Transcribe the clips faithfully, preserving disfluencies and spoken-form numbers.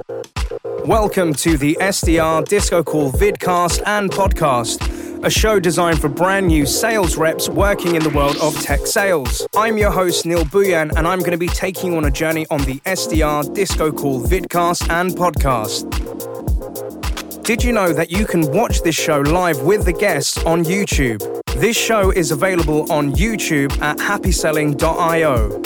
Welcome to the S D R Disco Call vidcast and podcast, a show designed for brand new sales reps working in the world of tech sales. I'm your host, Neil Buyan, and I'm going to be taking you on a journey on the S D R Disco Call vidcast and podcast. Did you know that you can watch this show live with the guests on YouTube? This show is available on YouTube at happy selling dot io.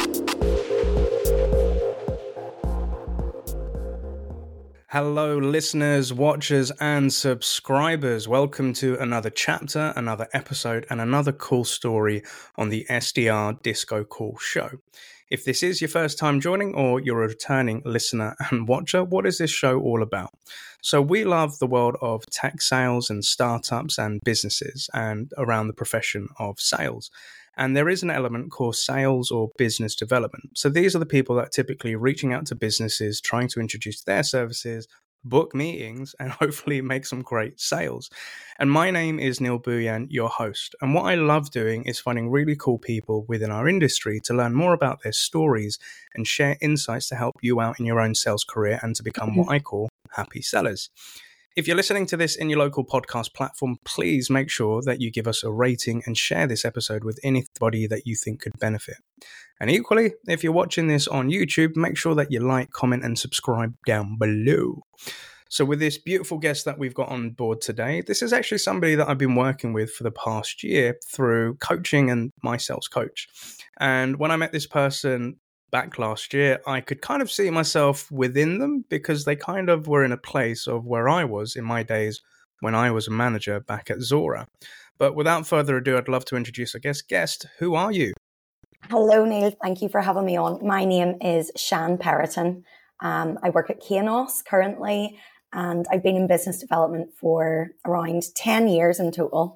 Hello, listeners, watchers, and subscribers. Welcome to another chapter, another episode, and another cool story on the S D R Disco Call show. If this is your first time joining or you're a returning listener and watcher, what is this show all about? So we love the world of tech sales and startups and businesses and around the profession of sales. And there is an element called sales or business development. So these are the people that are typically reaching out to businesses, trying to introduce their services, book meetings, and hopefully make some great sales. And my name is Neil Buyan, your host. And what I love doing is finding really cool people within our industry to learn more about their stories and share insights to help you out in your own sales career and to become what I call happy sellers. If you're listening to this in your local podcast platform, please make sure that you give us a rating and share this episode with anybody that you think could benefit. And equally, if you're watching this on YouTube, make sure that you like, comment, and subscribe down below. So with this beautiful guest that we've got on board today, this is actually somebody that I've been working with for the past year through coaching and my sales coach. And when I met this person back last year, I could kind of see myself within them because they kind of were in a place of where I was in my days when I was a manager back at Zora. But without further ado, I'd love to introduce our guest. Guest, who are you? Hello, Neil. Thank you for having me on. My name is Shan Periton. Um, I work at Kainos currently, and I've been in business development for around ten years in total.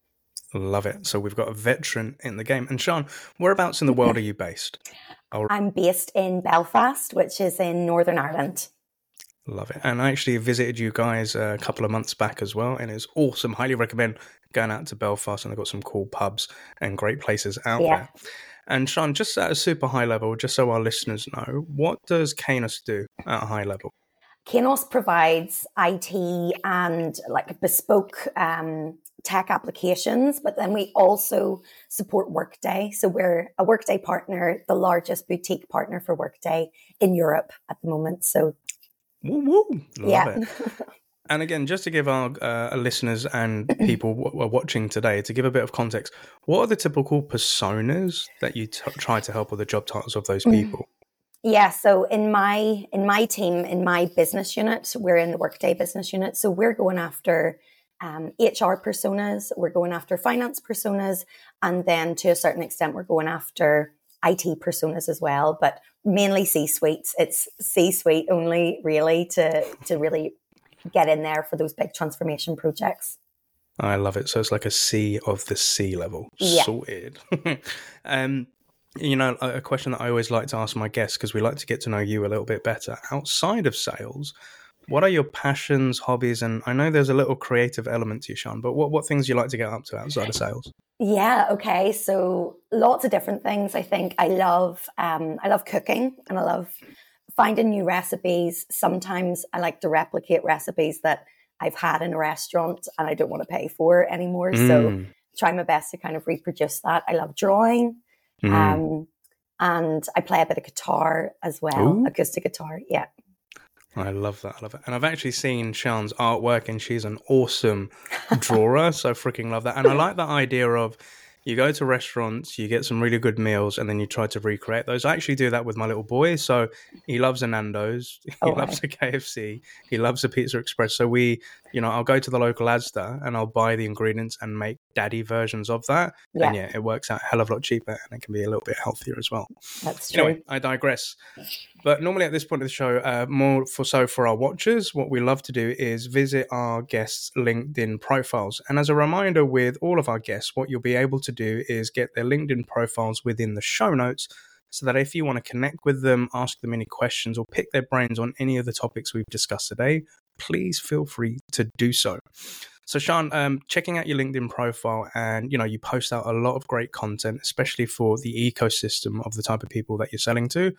Love it. So we've got a veteran in the game. And Shan, whereabouts in the world are you based? I'll... I'm based in Belfast, which is in Northern Ireland. Love it. And I actually visited you guys a couple of months back as well, and it's awesome. Highly recommend going out to Belfast, and they've got some cool pubs and great places out yeah. there. And Shan, just at a super high level, just so our listeners know, what does Kainos do at a high level? Kainos provides I T and like bespoke um, tech applications, but then we also support Workday. So we're a Workday partner, the largest boutique partner for Workday in Europe at the moment. So, woo woo, love yeah. it. And again, just to give our uh, listeners and people w- watching today, to give a bit of context, what are the typical personas that you t- try to help with the job titles of those people? Yeah, so in my in my team, in my business unit, we're in the Workday business unit. So we're going after um, H R personas, we're going after finance personas, and then to a certain extent, we're going after I T personas as well, but mainly C-suites. It's C-suite only really to to really get in there for those big transformation projects. I love it. So it's like a C of the C level. Yeah. Sorted. um, you know, a question that I always like to ask my guests, because we like to get to know you a little bit better. Outside of sales, what are your passions, hobbies? And I know there's a little creative element to you, Shan, but what, what things do you like to get up to outside of sales? Yeah, okay. So lots of different things. I think I love, um, I love cooking, and I love finding new recipes. Sometimes I like to replicate recipes that I've had in a restaurant and I don't want to pay for anymore. Mm. So try my best to kind of reproduce that. I love drawing. Mm. Um, and I play a bit of guitar as well, Ooh. acoustic guitar. Yeah. I love that. I love it. And I've actually seen Shan's artwork, and she's an awesome drawer. So I freaking love that. And I like that idea of you go to restaurants, you get some really good meals, and then you try to recreate those. I actually do that with my little boy. So he loves a Nando's, he oh, loves right. a K F C, he loves a Pizza Express. So we, you know, I'll go to the local Asda and I'll buy the ingredients and make daddy versions of that. Yeah. And yeah, it works out a hell of a lot cheaper, and it can be a little bit healthier as well. That's true. Anyway, I digress. But normally at this point of the show, uh, more for so for our watchers, what we love to do is visit our guests' LinkedIn profiles. And as a reminder with all of our guests, what you'll be able to do is get their LinkedIn profiles within the show notes, so that if you want to connect with them, ask them any questions, or pick their brains on any of the topics we've discussed today, please feel free to do so. So Shan, um, checking out your LinkedIn profile, and you know, you post out a lot of great content, especially for the ecosystem of the type of people that you're selling to.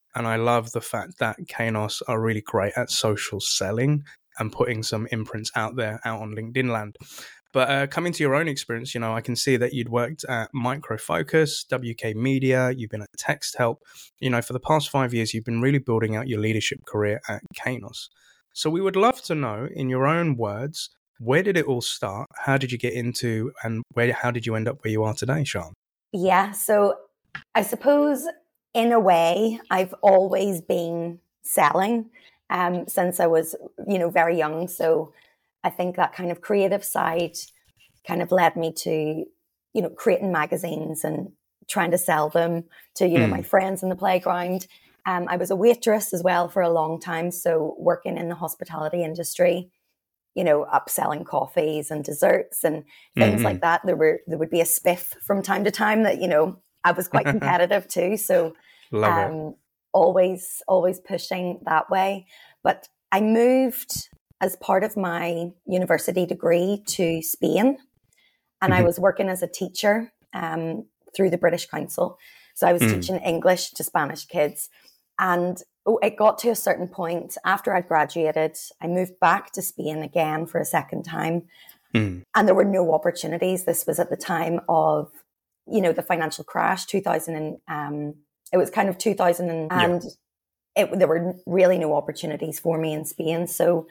And I love the fact that Kainos are really great at social selling and putting some imprints out there, out on LinkedIn land. But uh, coming to your own experience, you know, I can see that you'd worked at Micro Focus, W K Media, you've been at TextHelp. You know, for the past five years, you've been really building out your leadership career at Kainos. So we would love to know, in your own words, where did it all start? How did you get into, and where? How did you end up where you are today, Sian? Yeah, so I suppose in a way, I've always been selling um, since I was, you know, very young. So I think that kind of creative side kind of led me to, you know, creating magazines and trying to sell them to, you know, mm. my friends in the playground. Um, I was a waitress as well for a long time. So working in the hospitality industry, you know, upselling coffees and desserts and things mm-hmm. like that. There were, there would be a spiff from time to time that, you know, I was quite competitive too. So um, always, always pushing that way. But I moved as part of my university degree to Spain, and mm-hmm. I was working as a teacher um, through the British Council. So I was mm. teaching English to Spanish kids. And it got to a certain point after I'd graduated, I moved back to Spain again for a second time. Mm. And there were no opportunities. This was at the time of, you know, the financial crash, two thousand. And, um, it was kind of two thousand. And, yeah. and it, there were really no opportunities for me in Spain. So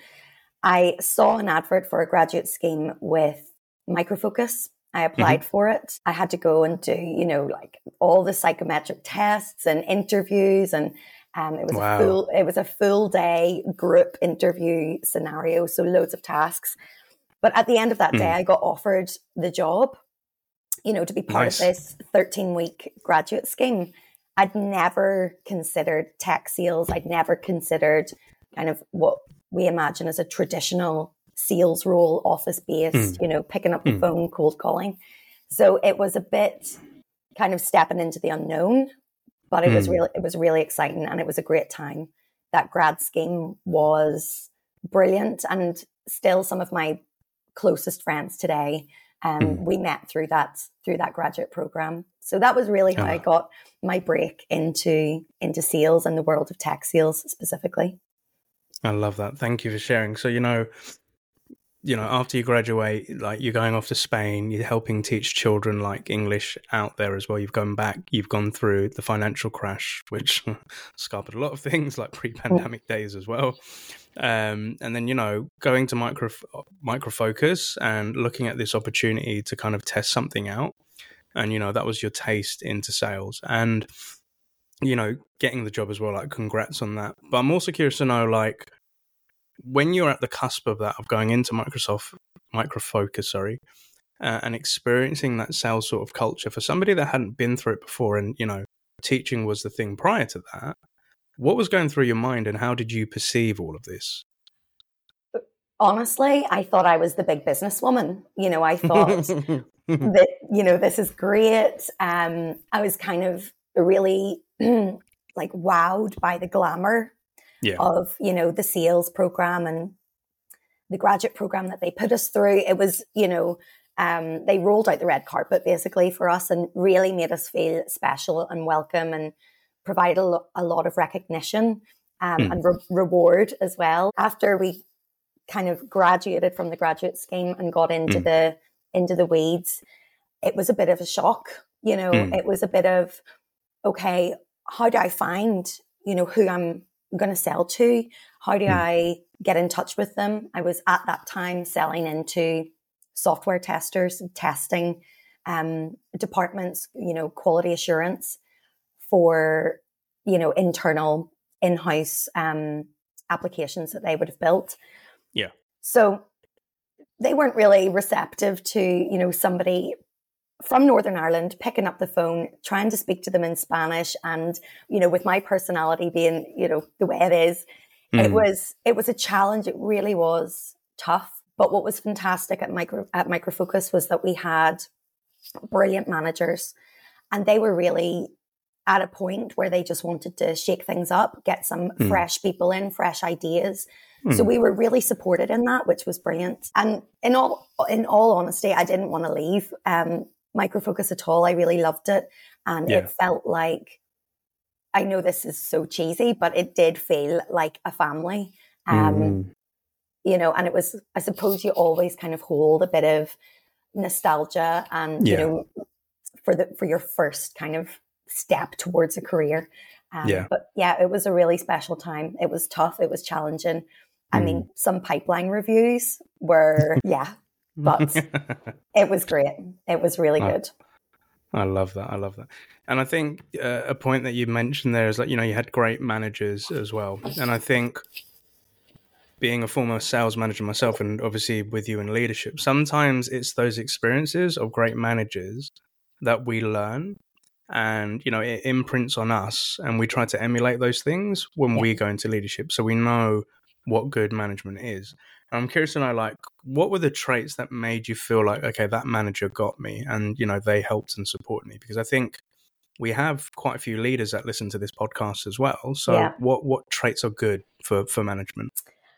I saw an advert for a graduate scheme with Micro Focus. I applied mm-hmm. for it. I had to go and do, you know, like all the psychometric tests and interviews, and um, it was wow. a full, it was a full day group interview scenario. So loads of tasks. But at the end of that mm. day, I got offered the job, you know, to be part nice. of this thirteen week graduate scheme. I'd never considered tech sales. I'd never considered kind of what we imagine as a traditional sales role, office based, mm. you know, picking up the mm. phone, cold calling. So it was a bit kind of stepping into the unknown, but it mm. was really, it was really exciting, and it was a great time. That grad scheme was brilliant, and still some of my closest friends today, um, mm. we met through that, through that graduate program. So that was really how oh. I got my break into, into sales and the world of tech sales specifically. I love that. Thank you for sharing. So, you know, you know, after you graduate, like you're going off to Spain, you're helping teach children like English out there as well. You've gone back, you've gone through the financial crash, which scarpered a lot of things like pre-pandemic days as well. Um, and then, you know, going to micro, micro focus and looking at this opportunity to kind of test something out. And, you know, that was your taste into sales and, you know, getting the job as well. Like, congrats on that. But I'm also curious to know, like, when you're at the cusp of that, of going into Microsoft, Micro Focus, sorry, uh, and experiencing that sales sort of culture for somebody that hadn't been through it before, and, you know, teaching was the thing prior to that, what was going through your mind and how did you perceive all of this? Honestly, I thought I was the big businesswoman. You know, I thought that, you know, this is great. Um, I was kind of really like wowed by the glamour yeah. of, you know, the sales program and the graduate program that they put us through. It was, you know, um, they rolled out the red carpet basically for us and really made us feel special and welcome, and provide a, lo- a lot of recognition um, mm. and re- reward as well. After we kind of graduated from the graduate scheme and got into mm. the into the weeds, it was a bit of a shock. You know, mm. it was a bit of, okay, how do I find, you know, who I'm going to sell to? How do mm. I get in touch with them? I was at that time selling into software testers, testing um, departments, you know, quality assurance for, you know, internal in-house um, applications that they would have built. Yeah. So they weren't really receptive to, you know, somebody from Northern Ireland picking up the phone, trying to speak to them in Spanish. And, you know, with my personality being, you know, the way it is, mm. it was, it was a challenge. It really was tough. But what was fantastic at Micro, at Micro Focus was that we had brilliant managers, and they were really at a point where they just wanted to shake things up, get some mm. fresh people in, fresh ideas. Mm. So we were really supported in that, which was brilliant. And in all in all honesty, I didn't want to leave um, Micro Focus at all. I really loved it. And yeah. it felt like I know this is so cheesy, but it did feel like a family. Um, Mm. You know, and it was, I suppose you always kind of hold a bit of nostalgia and, you Yeah. know, for the, for your first kind of step towards a career. Um, Yeah. But yeah, it was a really special time. It was tough. It was challenging. I Mm. mean, some pipeline reviews were, yeah, but it was great. It was really I, good. I love that. I love that. And I think uh, a point that you mentioned there is that, you know, you had great managers as well. And I think being a former sales manager myself, and obviously with you in leadership, sometimes it's those experiences of great managers that we learn, and you know it imprints on us, and we try to emulate those things when Yeah. we go into leadership, so we know what good management is. And I'm curious to know, like, what were the traits that made you feel like, okay, that manager got me, and you know they helped and supported me? Because I think we have quite a few leaders that listen to this podcast as well. So Yeah. what what traits are good for for management?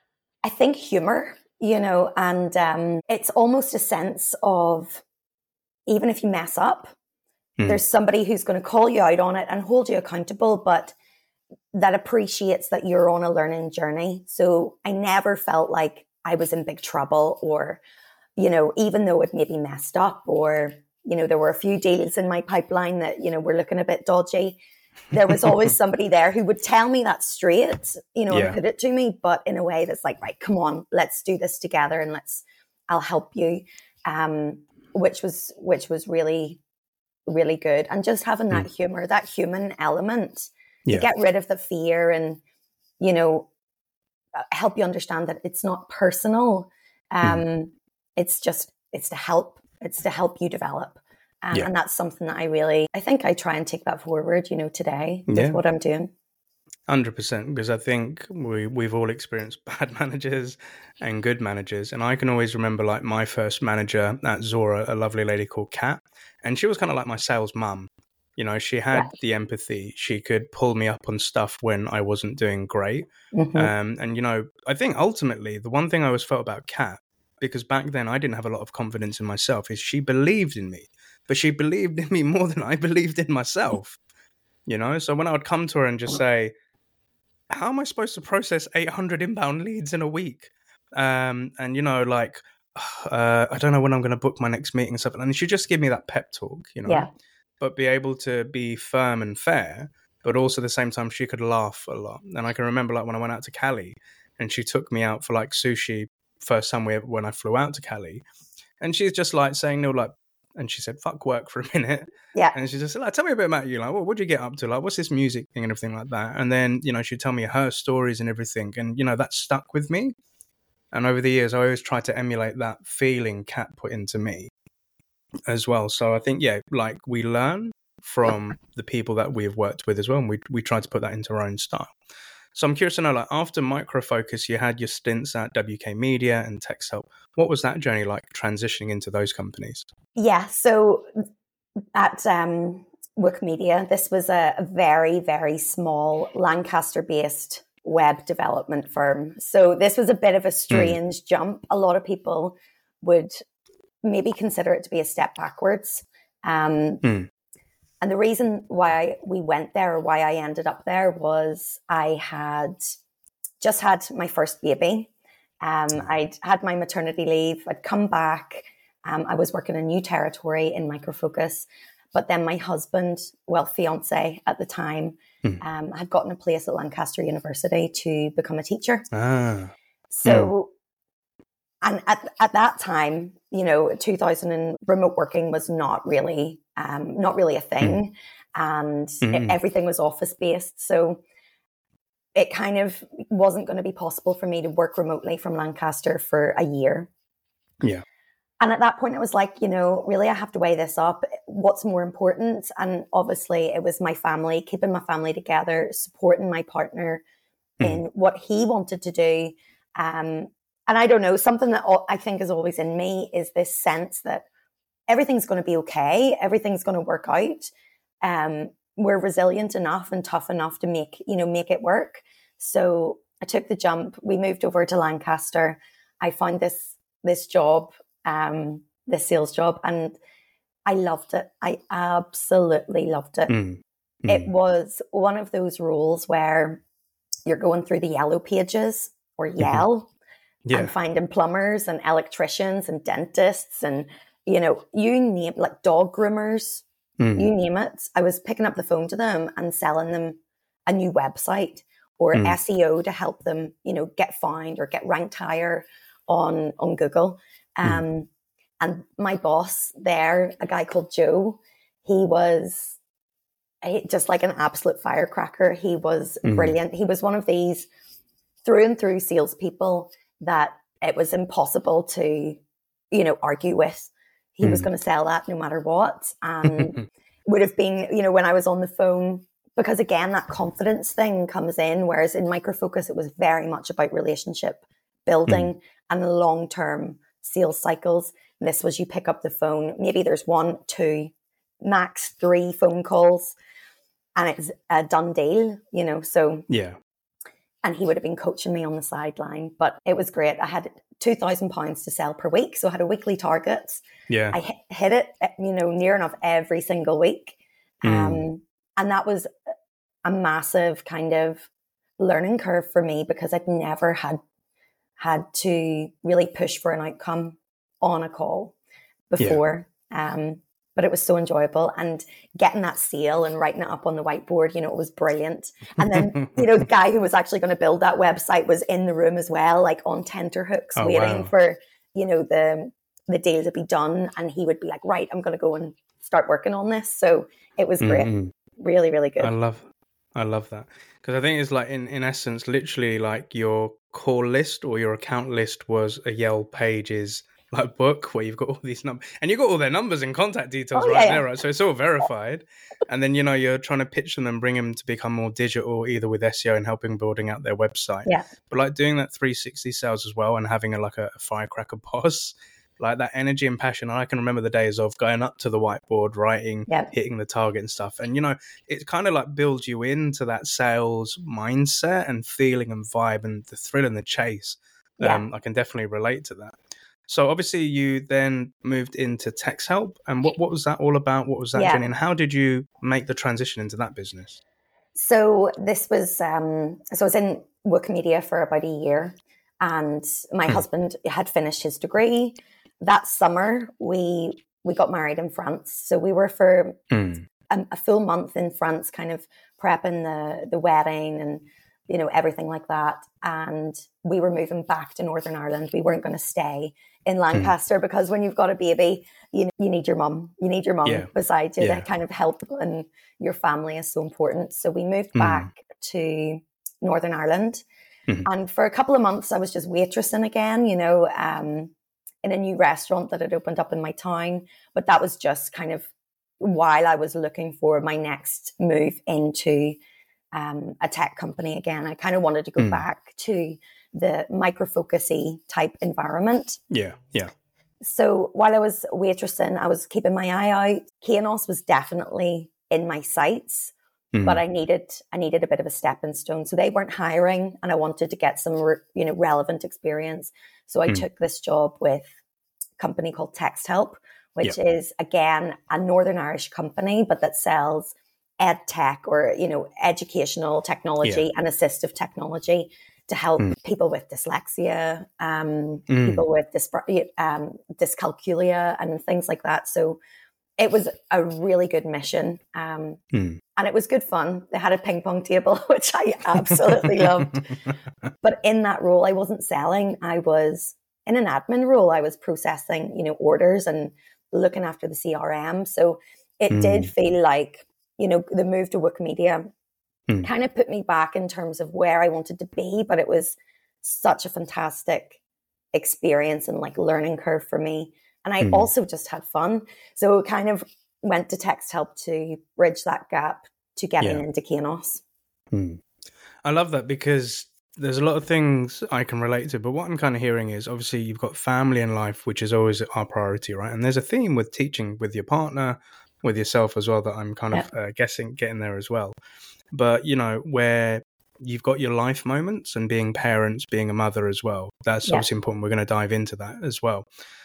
I think humor, you know, and um, it's almost a sense of, even if you mess up, Mm. there's somebody who's going to call you out on it and hold you accountable, but that appreciates that you're on a learning journey. So I never felt like I was in big trouble, or, you know, even though it maybe messed up, or, you know, there were a few deals in my pipeline that, you know, were looking a bit dodgy. There was always somebody there who would tell me that straight, you know, Yeah. and put it to me, but in a way that's like, right, come on, let's do this together, and let's, I'll help you. Um, which was, which was really, really good. And just having that Mm. humor, that human element, Yeah. to get rid of the fear and, you know, help you understand that it's not personal. Um, Mm. It's just, it's to help, it's to help you develop. Um, Yeah. And that's something that I really, I think I try and take that forward, you know, today with Yeah. what I'm doing. one hundred percent, because I think we, we've all experienced bad managers and good managers. And I can always remember, like, my first manager at Zora, a lovely lady called Kat, and she was kind of like my sales mum. You know, she had Yeah. the empathy. She could pull me up on stuff when I wasn't doing great. Mm-hmm. Um, and, you know, I think ultimately the one thing I always felt about Kat, because back then I didn't have a lot of confidence in myself, is she believed in me, but she believed in me more than I believed in myself. You know, so when I would come to her and just say, how am I supposed to process eight hundred inbound leads in a week? Um, and, you know, like, uh, I don't know when I'm going to book my next meeting and stuff. And she'd just give me that pep talk, you know, Yeah. but be able to be firm and fair, but also at the same time, she could laugh a lot. And I can remember, like, when I went out to Cali and she took me out for like sushi first time we, when I flew out to Cali. And she's just like saying, no, like, and she said, fuck work for a minute. Yeah. And she just said, like, tell me a bit about you. Like, well, what'd you get up to? Like, what's this music thing and everything like that? And then, you know, she'd tell me her stories and everything. And, you know, that stuck with me. And over the years, I always tried to emulate that feeling Kat put into me as well. So I think, yeah, like, we learn from the people that we've worked with as well. And we, we try to put that into our own style. So I'm curious to know, like, after Micro Focus, you had your stints at W K Media and TextHelp. What was that journey like, transitioning into those companies? Yeah. So at um, Wikimedia, this was a, a very, very small Lancaster-based web development firm. So this was a bit of a strange mm. jump. A lot of people would maybe consider it to be a step backwards. Um, mm. And the reason why we went there, or why I ended up there, was I had just had my first baby. Um, I'd had my maternity leave. I'd come back. Um, I was working a new territory in Micro Focus. But then my husband, well, fiance at the time, mm. um, had gotten a place at Lancaster University to become a teacher. Ah. So, mm. and at, at that time, you know, two thousand, and remote working was not really, um, not really a thing. Mm. And mm. It, everything was office based. So it kind of wasn't going to be possible for me to work remotely from Lancaster for a year. Yeah. And at that point, it was like, you know, really, I have to weigh this up. What's more important? And obviously, it was my family, keeping my family together, supporting my partner mm. in what he wanted to do. Um, and I don't know, something that I think is always in me is this sense that everything's going to be okay. Everything's going to work out. Um, we're resilient enough and tough enough to make, you know, make it work. So I took the jump. We moved over to Lancaster. I found this, this job, um, this sales job, and I loved it. I absolutely loved it. Mm. it was one of those roles where you're going through the yellow pages or Yell Yeah. and finding plumbers and electricians and dentists and, you know, you name, like dog groomers, Mm. you name it. I was picking up the phone to them and selling them a new website or Mm. S E O to help them, you know, get found or get ranked higher on, on Google. Um, Mm. And my boss there, a guy called Joe, he was he, just like an absolute firecracker. He was Mm. brilliant. He was one of these through and through salespeople that it was impossible to, you know, argue with. He was Mm. going to sell that no matter what. And would have been, you know, when I was on the phone, because again, that confidence thing comes in. Whereas in Micro Focus, it was very much about relationship building Mm. and long-term sales cycles. And this was you pick up the phone, maybe there's one, two, max three phone calls, and it's a done deal, you know. So Yeah. and he would have been coaching me on the sideline, but it was great. I had two thousand pounds to sell per week, so I had a weekly target. Yeah. I hit, hit it, you know, near enough every single week. Mm. Um, and that was a massive kind of learning curve for me because I'd never had had to really push for an outcome on a call before. Yeah. Um, but it was so enjoyable, and getting that sale and writing it up on the whiteboard, you know, it was brilliant. And then, you know, the guy who was actually going to build that website was in the room as well, like on tenterhooks, Oh, waiting wow. for, you know, the, the deal to be done. And he would be like, right, I'm going to go and start working on this. So it was great. Mm-hmm. Really, really good. I love, I love that. Because I think it's like, in, in essence, literally like your call list or your account list was a Yell Pages like book where you've got all these numbers and you've got all their numbers and contact details Oh, right yeah, there, yeah. right? So it's all verified. And then, you know, you're trying to pitch them and bring them to become more digital, either with S E O and helping building out their website. Yeah. But like doing that three sixty sales as well and having a, like a, a firecracker boss, like that energy and passion. I can remember the days of going up to the whiteboard, writing, Yeah. hitting the target and stuff. And, you know, it kind of like builds you into that sales mindset and feeling and vibe and the thrill and the chase. Yeah. Um, I can definitely relate to that. So obviously you then moved into TextHelp, and what, what was that all about? What was that Yeah. journey, and how did you make the transition into that business? So this was, um, so I was in Wikimedia for about a year, and my Hmm. husband had finished his degree. That summer, we we got married in France. So we were for Mm. a, a full month in France, kind of prepping the the wedding and, you know, everything like that. And we were moving back to Northern Ireland. We weren't going to stay in Lancaster mm. because when you've got a baby, you know, you need your mum. You need your mum Yeah. beside you Yeah. to kind of help, and your family is so important. So we moved Mm. back to Northern Ireland. Mhm. And for a couple of months, I was just waitressing again, you know, um, in a new restaurant that had opened up in my town. But that was just kind of while I was looking for my next move into um, a tech company again. I kind of wanted to go Mm. back to the micro-focusy type environment. Yeah, yeah. So while I was waitressing, I was keeping my eye out. Kainos was definitely in my sights, Mm. but I needed I needed a bit of a stepping stone. So they weren't hiring, and I wanted to get some re- you know relevant experience. So I Mm. took this job with a company called TextHelp, which Yep. is again a Northern Irish company, but that sells ed tech, or you know educational technology Yeah. and assistive technology to help Mm. people with dyslexia, um, Mm. people with dys- um, dyscalculia and things like that. So it was a really good mission. Um, Mm. and it was good fun. They had a ping pong table, which I absolutely loved. But in that role, I wasn't selling. I was in an admin role. I was processing, you know, orders and looking after the C R M. So it Mm. did feel like, you know, the move to Wikimedia Mm. kind of put me back in terms of where I wanted to be, but it was such a fantastic experience and like learning curve for me. And I Mm. also just had fun. So kind of went to TextHelp to bridge that gap to getting Yeah. into Kainos. Mm. I love that, because there's a lot of things I can relate to, but what I'm kind of hearing is obviously you've got family and life, which is always our priority, right? And there's a theme with teaching with your partner, with yourself as well, that I'm kind of uh, guessing getting there as well. But, you know, where you've got your life moments and being parents, being a mother as well. That's Yeah. obviously important. We're going to dive into that as well.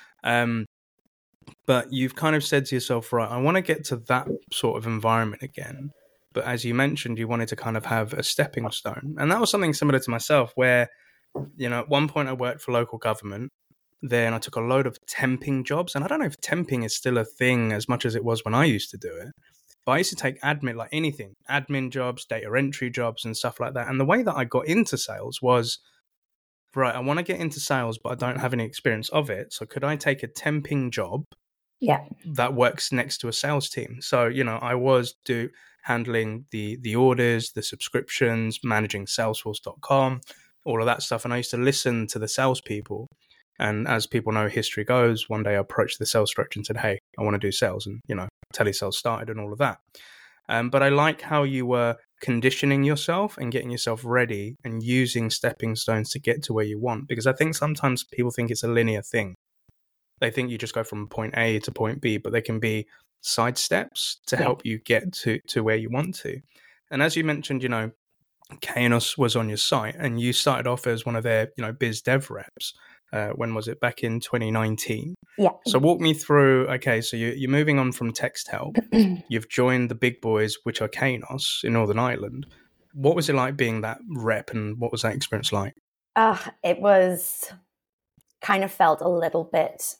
Um, but you've kind of said to yourself, right, I want to get to that sort of environment again. but as you mentioned, you wanted to kind of have a stepping stone. And that was something similar to myself where, you know, at one point I worked for local government. Then I took a load of temping jobs. And I don't know if temping is still a thing as much as it was when I used to do it. But I used to take admin, like anything, admin jobs, data entry jobs and stuff like that. And the way that I got into sales was, right, I want to get into sales, but I don't have any experience of it. So could I take a temping job yeah. that works next to a sales team? So, you know, I was do handling the the orders, the subscriptions, managing salesforce dot com, all of that stuff. And I used to listen to the salespeople. And as people know, history goes, one day I approached the sales director and said, hey, I want to do sales. And, you know, telesales started and all of that. Um, but I like how you were conditioning yourself and getting yourself ready and using stepping stones to get to where you want. Because I think sometimes people think it's a linear thing. They think you just go from point A to point B, but they can be side steps to Yeah. help you get to, to where you want to. And as you mentioned, you know, Kainos was on your site and you started off as one of their, you know, biz dev reps. Uh, when was it? Back in twenty nineteen. Yeah. So walk me through, okay, so you, you're moving on from TextHelp. You've joined the big boys, which are Kainos in Northern Ireland. What was it like being that rep and what was that experience like? Uh, it was kind of felt a little bit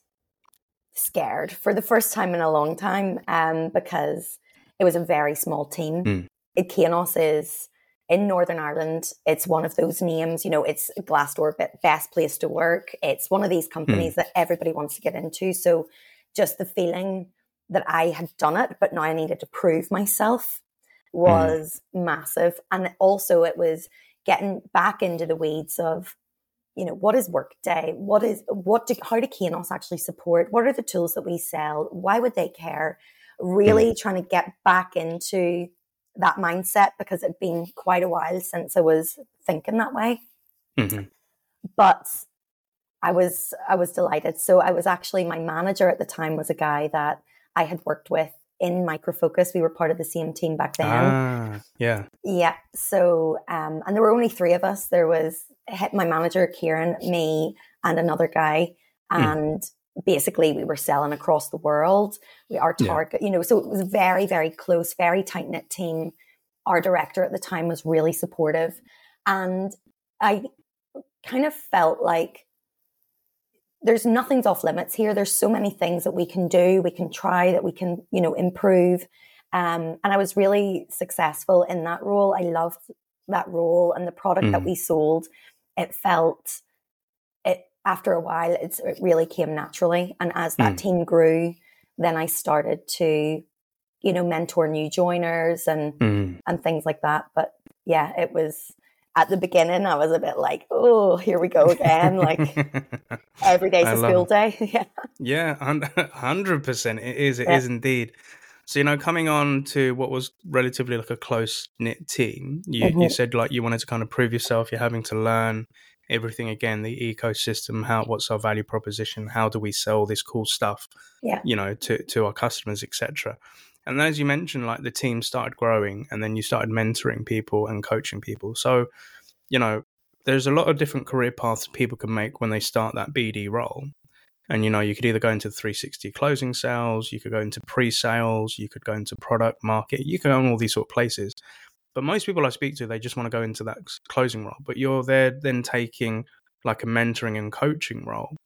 scared for the first time in a long time um, because it was a very small team. Mm. It, Kainos is in Northern Ireland. It's one of those names, you know, it's Glassdoor, best place to work. It's one of these companies mm. that everybody wants to get into. So just the feeling that I had done it, but now I needed to prove myself was mm. massive. And also it was getting back into the weeds of, you know, what is Workday? What is, what do, how do Kainos actually support? What are the tools that we sell? Why would they care? Really mm. trying to get back into that mindset because it'd been quite a while since I was thinking that way. Mm-hmm. But I was, I was delighted. So I was actually, my manager at the time was a guy that I had worked with in Micro Focus. We were part of the same team back then. Ah, yeah. Yeah. So, um, and there were only three of us. There was my manager, Kieran, me, and another guy. And mm. basically we were selling across the world. We our target, yeah. you know, so it was a very, very close, very tight knit team. Our director at the time was really supportive. And I kind of felt like there's nothing's off limits here. There's so many things that we can do, we can try, that we can, you know, improve. Um, and I was really successful in that role. I loved that role and the product mm. that we sold. It felt, it after a while, it's, it really came naturally. And as that mm. team grew, then I started to, you know, mentor new joiners and mm. and things like that. But yeah, it was, at the beginning, I was a bit like, oh, here we go again. Like every day's a school day. yeah. Yeah, one hundred percent. It is. It yeah. is indeed. So, you know, coming on to what was relatively like a close-knit team, you, mm-hmm. you said like you wanted to kind of prove yourself. You're having to learn everything again, the ecosystem, how, what's our value proposition? How do we sell this cool stuff, yeah. you know, to, to our customers, et cetera. And as you mentioned, like the team started growing and then you started mentoring people and coaching people. So, you know, there's a lot of different career paths people can make when they start that B D role. And, you know, you could either go into three sixty closing sales, you could go into pre-sales, you could go into product market, you can go in all these sort of places. But most people I speak to, they just want to go into that closing role. But you're there then taking like a mentoring and coaching role.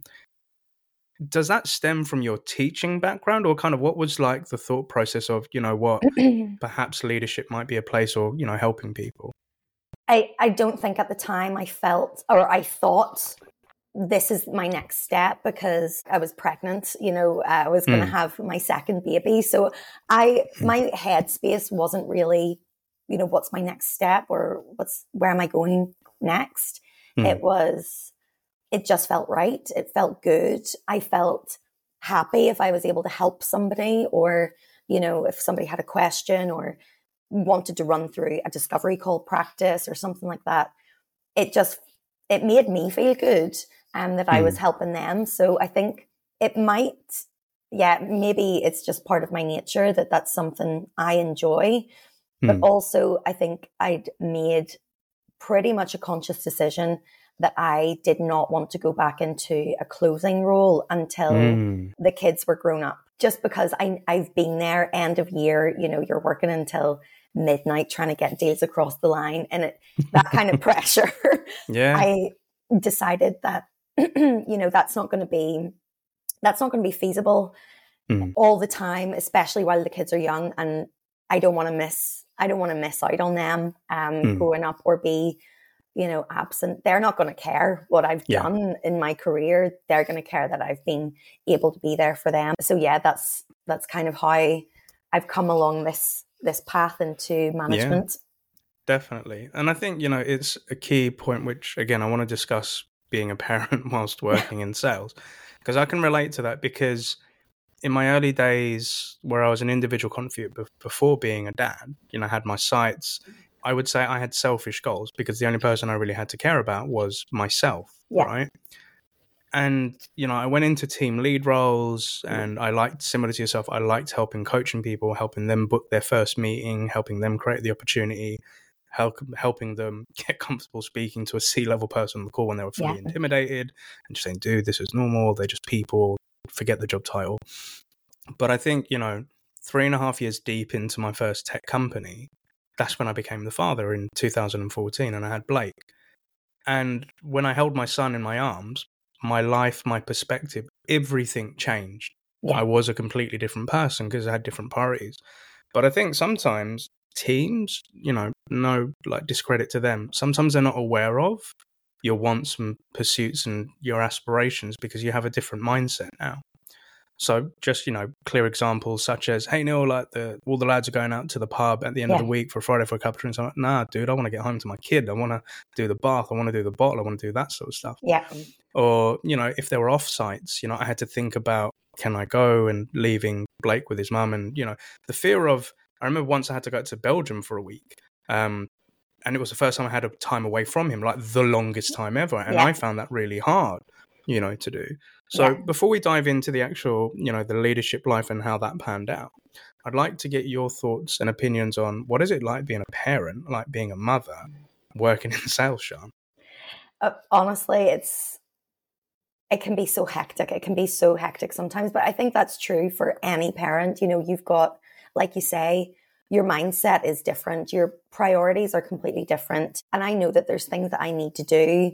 Does that stem from your teaching background, or kind of what was like the thought process of, you know, what perhaps leadership might be a place, or, you know, helping people? I, I don't think at the time I felt, or I thought this is my next step, because I was pregnant, you know, I was going to mm. have my second baby. So I, my headspace wasn't really, you know, what's my next step or what's, where am I going next? Mm. It was, it just felt right. It felt good. I felt happy if I was able to help somebody, or, you know, if somebody had a question or wanted to run through a discovery call practice or something like that. It just, it made me feel good, and um, that mm. I was helping them. So I think it might, yeah, maybe it's just part of my nature that that's something I enjoy. Mm. But also I think I'd made pretty much a conscious decision that I did not want to go back into a closing role until mm. the kids were grown up. Just because I, I've been there, end of year, you know, you're working until midnight trying to get deals across the line, and it, that kind of pressure. Yeah. I decided that, you know, that's not going to be, that's not going to be feasible mm. all the time, especially while the kids are young. And I don't want to miss, I don't want to miss out on them um, mm. growing up or be, you know, absent. They're not going to care what I've yeah. done in my career. They're going to care that I've been able to be there for them. So yeah, that's, that's kind of how I've come along this, this path into management. Yeah, definitely. And I think, you know, it's a key point, which again, I want to discuss being a parent whilst working in sales, because I can relate to that, because in my early days where I was an individual contributor before being a dad, you know, I had my sights, I would say I had selfish goals because the only person I really had to care about was myself, yeah. right? And, you know, I went into team lead roles and I liked, similar to yourself, I liked helping, coaching people, helping them book their first meeting, helping them create the opportunity, help, helping them get comfortable speaking to a C-level person on the call when they were fully yeah. intimidated, and just saying, dude, this is normal. They're just people. Forget the job title. But I think, you know, three and a half years deep into my first tech company, that's when I became the father in two thousand fourteen, and I had Blake. And when I held my son in my arms, my life, my perspective, everything changed. Yeah. I was a completely different person because I had different priorities. But I think sometimes teams, you know, no like discredit to them, sometimes they're not aware of your wants and pursuits and your aspirations because you have a different mindset now. So just, you know, clear examples such as, hey, Neil, like the all the lads are going out to the pub at the end yeah. of the week for Friday for a couple of drinks. I'm like, nah, dude, I want to get home to my kid. I want to do the bath. I want to do the bottle. I want to do that sort of stuff. Yeah. Or, you know, if there were off-sites, you know, I had to think about, can I go, and leaving Blake with his mum. And, you know, the fear of, I remember once I had to go to Belgium for a week. Um, and it was the first time I had a time away from him, like the longest time ever. And yeah. I found that really hard, you know, to do. So yeah. before we dive into the actual, you know, the leadership life and how that panned out, I'd like to get your thoughts and opinions on what is it like being a parent, like being a mother, working in sales, Sian? Uh, honestly, it's, it can be so hectic. It can be so hectic sometimes, but I think that's true for any parent. You know, you've got, like you say, your mindset is different. Your priorities are completely different. And I know that there's things that I need to do,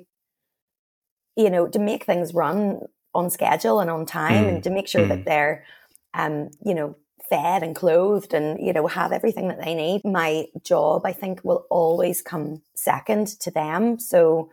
you know, to make things run on schedule and on time mm. and to make sure mm. that they're, um, you know, fed and clothed and, you know, have everything that they need. My job, I think, will always come second to them. So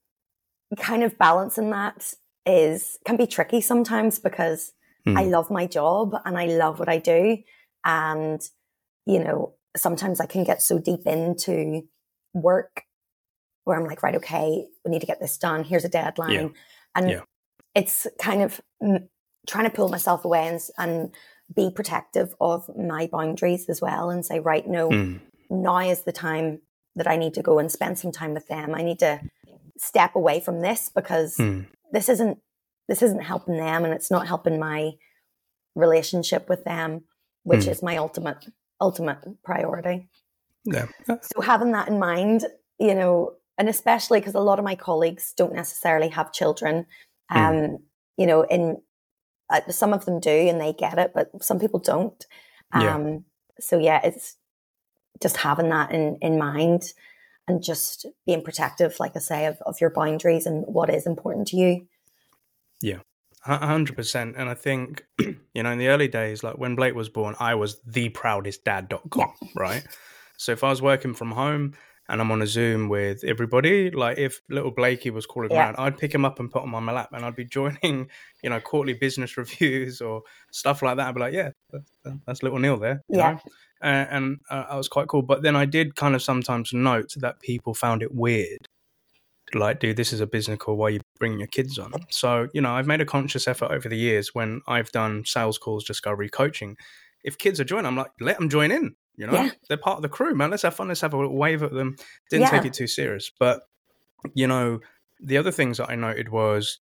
kind of balancing that is, can be tricky sometimes because mm. I love my job and I love what I do. And, you know, sometimes I can get so deep into work where I'm like, right, okay, we need to get this done. Here's a deadline. Yeah. And yeah. it's kind of trying to pull myself away and, and be protective of my boundaries as well and say, right, no, mm. now is the time that I need to go and spend some time with them. I need to step away from this because mm. this isn't, this isn't helping them and it's not helping my relationship with them, which mm. is my ultimate, ultimate priority. Yeah. So having that in mind, you know, and especially because a lot of my colleagues don't necessarily have children, um, mm. you know, in uh, some of them do and they get it, but some people don't. Um, yeah. So yeah, it's just having that in, in mind and just being protective, like I say, of, of your boundaries and what is important to you. Yeah, one hundred percent. And I think, you know, in the early days, like when Blake was born, I was the proudest dad dot com, yeah. right? So if I was working from home and I'm on a Zoom with everybody, like if little Blakey was calling yeah. around, I'd pick him up and put him on my lap and I'd be joining, you know, quarterly business reviews or stuff like that. I'd be like, yeah, that's, that's little Neil there. You yeah. know? Uh, and uh, I was quite cool. But then I did kind of sometimes note that people found it weird. Like, dude, this is a business call. Why are you bringing your kids on? So, you know, I've made a conscious effort over the years when I've done sales calls, discovery, coaching. If kids are joining, I'm like, let them join in. You know, yeah. they're part of the crew, man. Let's have fun. Let's have a little wave at them. Didn't yeah. take it too serious. But, you know, the other things that I noted was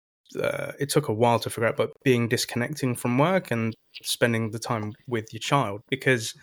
uh, it took a while to figure out, but being disconnecting from work and spending the time with your child. Because,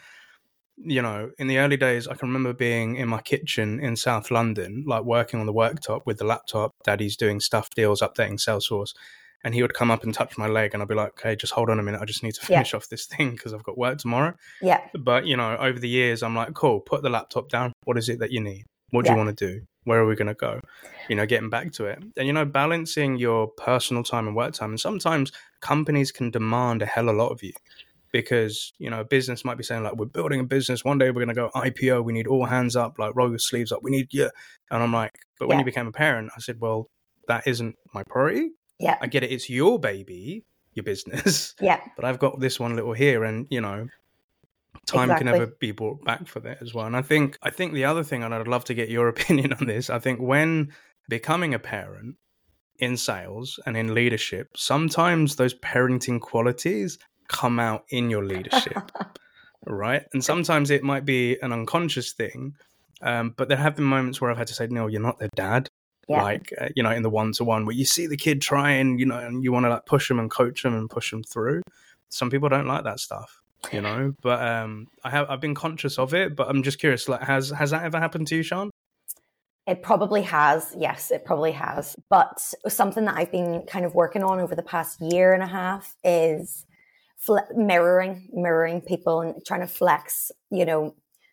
you know, in the early days, I can remember being in my kitchen in South London, like working on the worktop with the laptop. Daddy's doing stuff deals, updating Salesforce. and he would come up and touch my leg, and I'd be like, okay, just hold on a minute. I just need to finish yeah. off this thing because I've got work tomorrow. Yeah. But, you know, over the years, I'm like, cool, put the laptop down. What is it that you need? What do yeah. you want to do? Where are we going to go? You know, getting back to it. And, you know, balancing your personal time and work time. And sometimes companies can demand a hell of a lot of you because, you know, a business might be saying, like, we're building a business. One day we're going to go I P O. We need all hands up, like, roll your sleeves up. We need, yeah. And I'm like, but when yeah. you became a parent, I said, well, that isn't my priority. Yeah. I get it. It's your baby, your business. Yeah. But I've got this one little here, and, you know, time exactly. can never be brought back for that as well. And I think I think the other thing, and I'd love to get your opinion on this, I think when becoming a parent in sales and in leadership, sometimes those parenting qualities come out in your leadership, right? And sometimes it might be an unconscious thing, um, but there have been moments where I've had to say, no, you're not their dad. Yeah. Like, uh, you know, in the one-to-one where you see the kid trying, you know, and you want to like push them and coach them and push them through. Some people don't like that stuff, you know, but um, I have, I've been conscious of it, but I'm just curious, like, has, has that ever happened to you, Sian? It probably has. Yes, it probably has. But something that I've been kind of working on over the past year and a half is fle- mirroring, mirroring people and trying to flex, you know,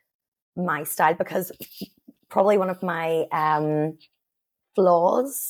my style, because probably one of my um, flaws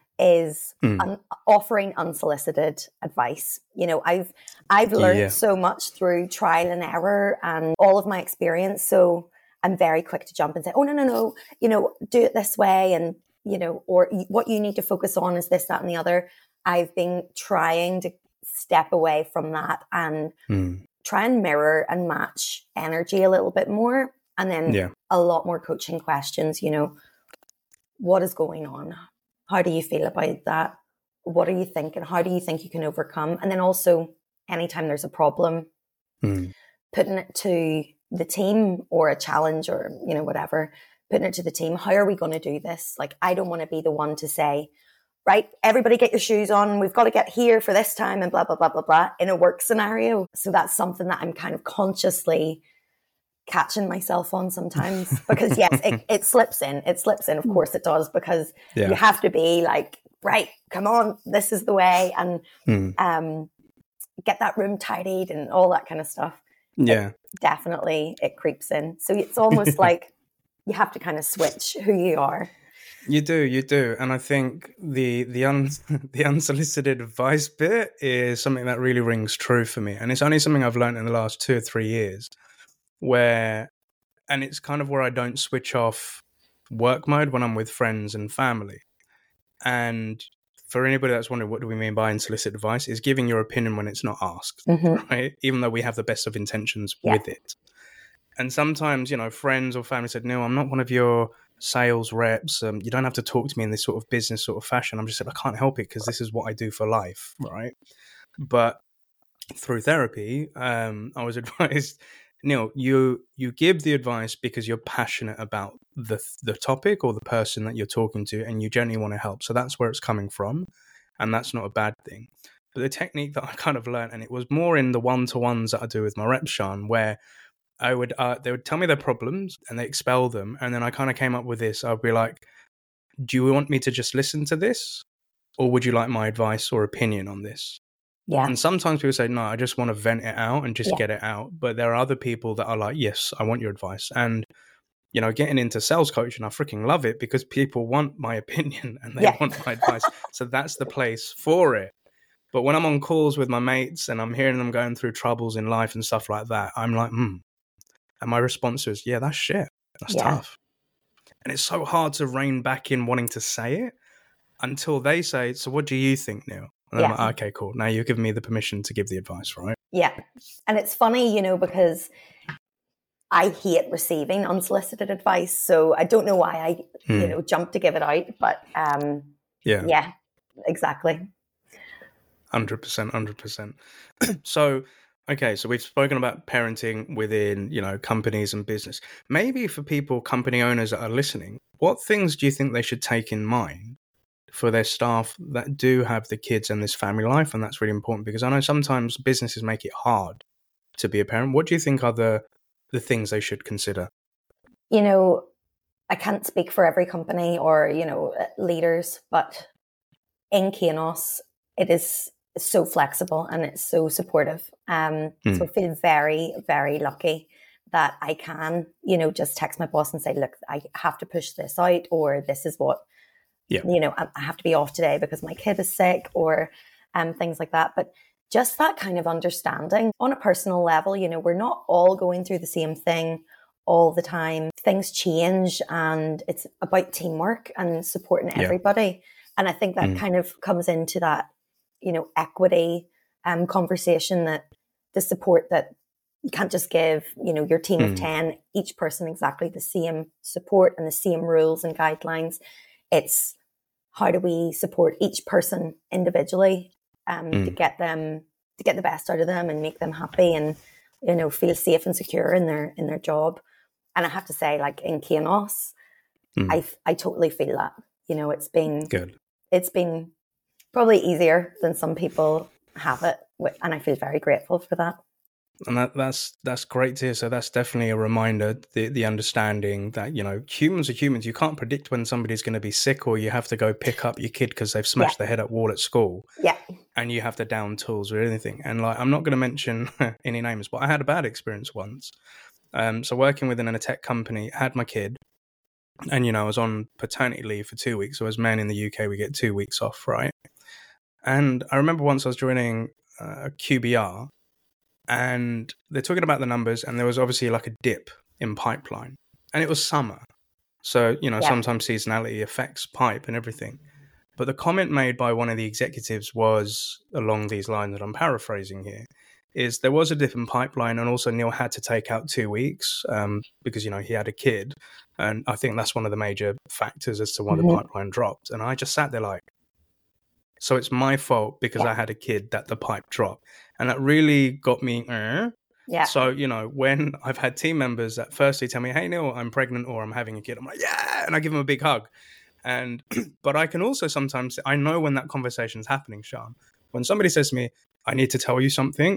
is mm. un- offering unsolicited advice. You know, I've I've learned yeah. so much through trial and error and all of my experience. So I'm very quick to jump and say, oh, no, no, no, you know, do it this way. And, you know, or what you need to focus on is this, that, and the other. I've been trying to step away from that and mm. try and mirror and match energy a little bit more. And then yeah. a lot more coaching questions, you know, what is going on? How do you feel about that? What are you thinking? How do you think you can overcome? And then also, anytime there's a problem, mm. putting it to the team or a challenge or, you know, whatever, putting it to the team. How are we going to do this? Like, I don't want to be the one to say, right, everybody get your shoes on. We've got to get here for this time and blah, blah, blah, blah, blah in a work scenario. So that's something that I'm kind of consciously catching myself on sometimes because yes, it, it slips in. It slips in. Of course it does, because yeah. you have to be like, right, come on, this is the way, and mm. um, get that room tidied and all that kind of stuff. Yeah. It, definitely it creeps in. So it's almost like you have to kind of switch who you are. You do, you do. And I think the the un, the unsolicited advice bit is something that really rings true for me. And it's only something I've learned in the last two or three years where, and it's kind of where I don't switch off work mode when I'm with friends and family. And for anybody that's wondering, what do we mean by unsolicited advice, is giving your opinion when it's not asked, mm-hmm. right? Even though we have the best of intentions yeah. with it. And sometimes, you know, friends or family said, no, I'm not one of your sales reps. Um, you don't have to talk to me in this sort of business sort of fashion. I'm just saying, I can't help it because this is what I do for life, right? But through therapy, um, I was advised, Neil, you you give the advice because you're passionate about the the topic or the person that you're talking to, and you genuinely want to help. So that's where it's coming from, and that's not a bad thing. But the technique that I kind of learned, and it was more in the one-to-ones that I do with my reps, Sian, where I would uh, they would tell me their problems and they expel them, and then I kind of came up with this. I'd be like, do you want me to just listen to this, or would you like my advice or opinion on this? Yeah. And sometimes people say, no, I just want to vent it out and just yeah. get it out. But there are other people that are like, yes, I want your advice. And, you know, getting into sales coaching, I freaking love it because people want my opinion and they yeah. want my advice. So that's the place for it. But when I'm on calls with my mates and I'm hearing them going through troubles in life and stuff like that, I'm like, hmm. And my response is, yeah, that's shit. That's yeah. tough. And it's so hard to rein back in wanting to say it until they say, so what do you think, Neil? And yeah. I'm like, okay, cool. Now you've given me the permission to give the advice, right? Yeah. And it's funny, you know, because I hate receiving unsolicited advice. So I don't know why I, hmm. you know, jump to give it out. But um, yeah, yeah, exactly. one hundred percent, one hundred percent. So, okay, so we've spoken about parenting within, you know, companies and business. Maybe for people, company owners that are listening, what things do you think they should take in mind for their staff that do have the kids and this family life? And that's really important because I know sometimes businesses make it hard to be a parent. What do you think are the, the things they should consider? You know, I can't speak for every company or, you know, leaders, but in Kainos, it is so flexible and it's so supportive. Um, Mm. So I feel very, very lucky that I can, you know, just text my boss and say, look, I have to push this out, or this is what, Yeah. you know, I have to be off today because my kid is sick, or um, things like that. But just that kind of understanding on a personal level, you know, we're not all going through the same thing all the time. Things change, and it's about teamwork and supporting Yeah. everybody. And I think that Mm. kind of comes into that, you know, equity um, conversation, that the support that you can't just give, you know, your team of Mm. ten, each person exactly the same support and the same rules and guidelines. It's how do we support each person individually um, Mm. to get them, to get the best out of them and make them happy and, you know, feel safe and secure in their, in their job. And I have to say, like in Kainos, Mm. I, I totally feel that, you know, it's been, Good. it's been probably easier than some people have it. wi- And I feel very grateful for that. And that, that's that's great to hear. So that's definitely a reminder, the the understanding that, you know, humans are humans. You can't predict when somebody's going to be sick, or you have to go pick up your kid because they've smashed Yeah. their head at wall at school, Yeah. and you have to down tools or anything. And like, I'm not going to mention any names, but I had a bad experience once. Um, so working within a tech company, I had my kid, and, you know, I was on paternity leave for two weeks. So as men in the U K, we get two weeks off, right? And I remember once I was joining a Q B R, and they're talking about the numbers, and there was obviously like a dip in pipeline, and it was summer. So, you know, Yeah. sometimes seasonality affects pipe and everything. But the comment made by one of the executives was along these lines, that I'm paraphrasing here, is there was a dip in pipeline, and also Neil had to take out two weeks um, because, you know, he had a kid. And I think that's one of the major factors as to why Mhm. the pipeline dropped. And I just sat there like, so it's my fault because Yeah. I had a kid that the pipe dropped. And that really got me. Eh? Yeah. So, you know, when I've had team members that firstly tell me, hey, Neil, I'm pregnant or I'm having a kid, I'm like, yeah. And I give them a big hug. And, but I can also sometimes, I know when that conversation is happening, Sean, when somebody says to me, I need to tell you something,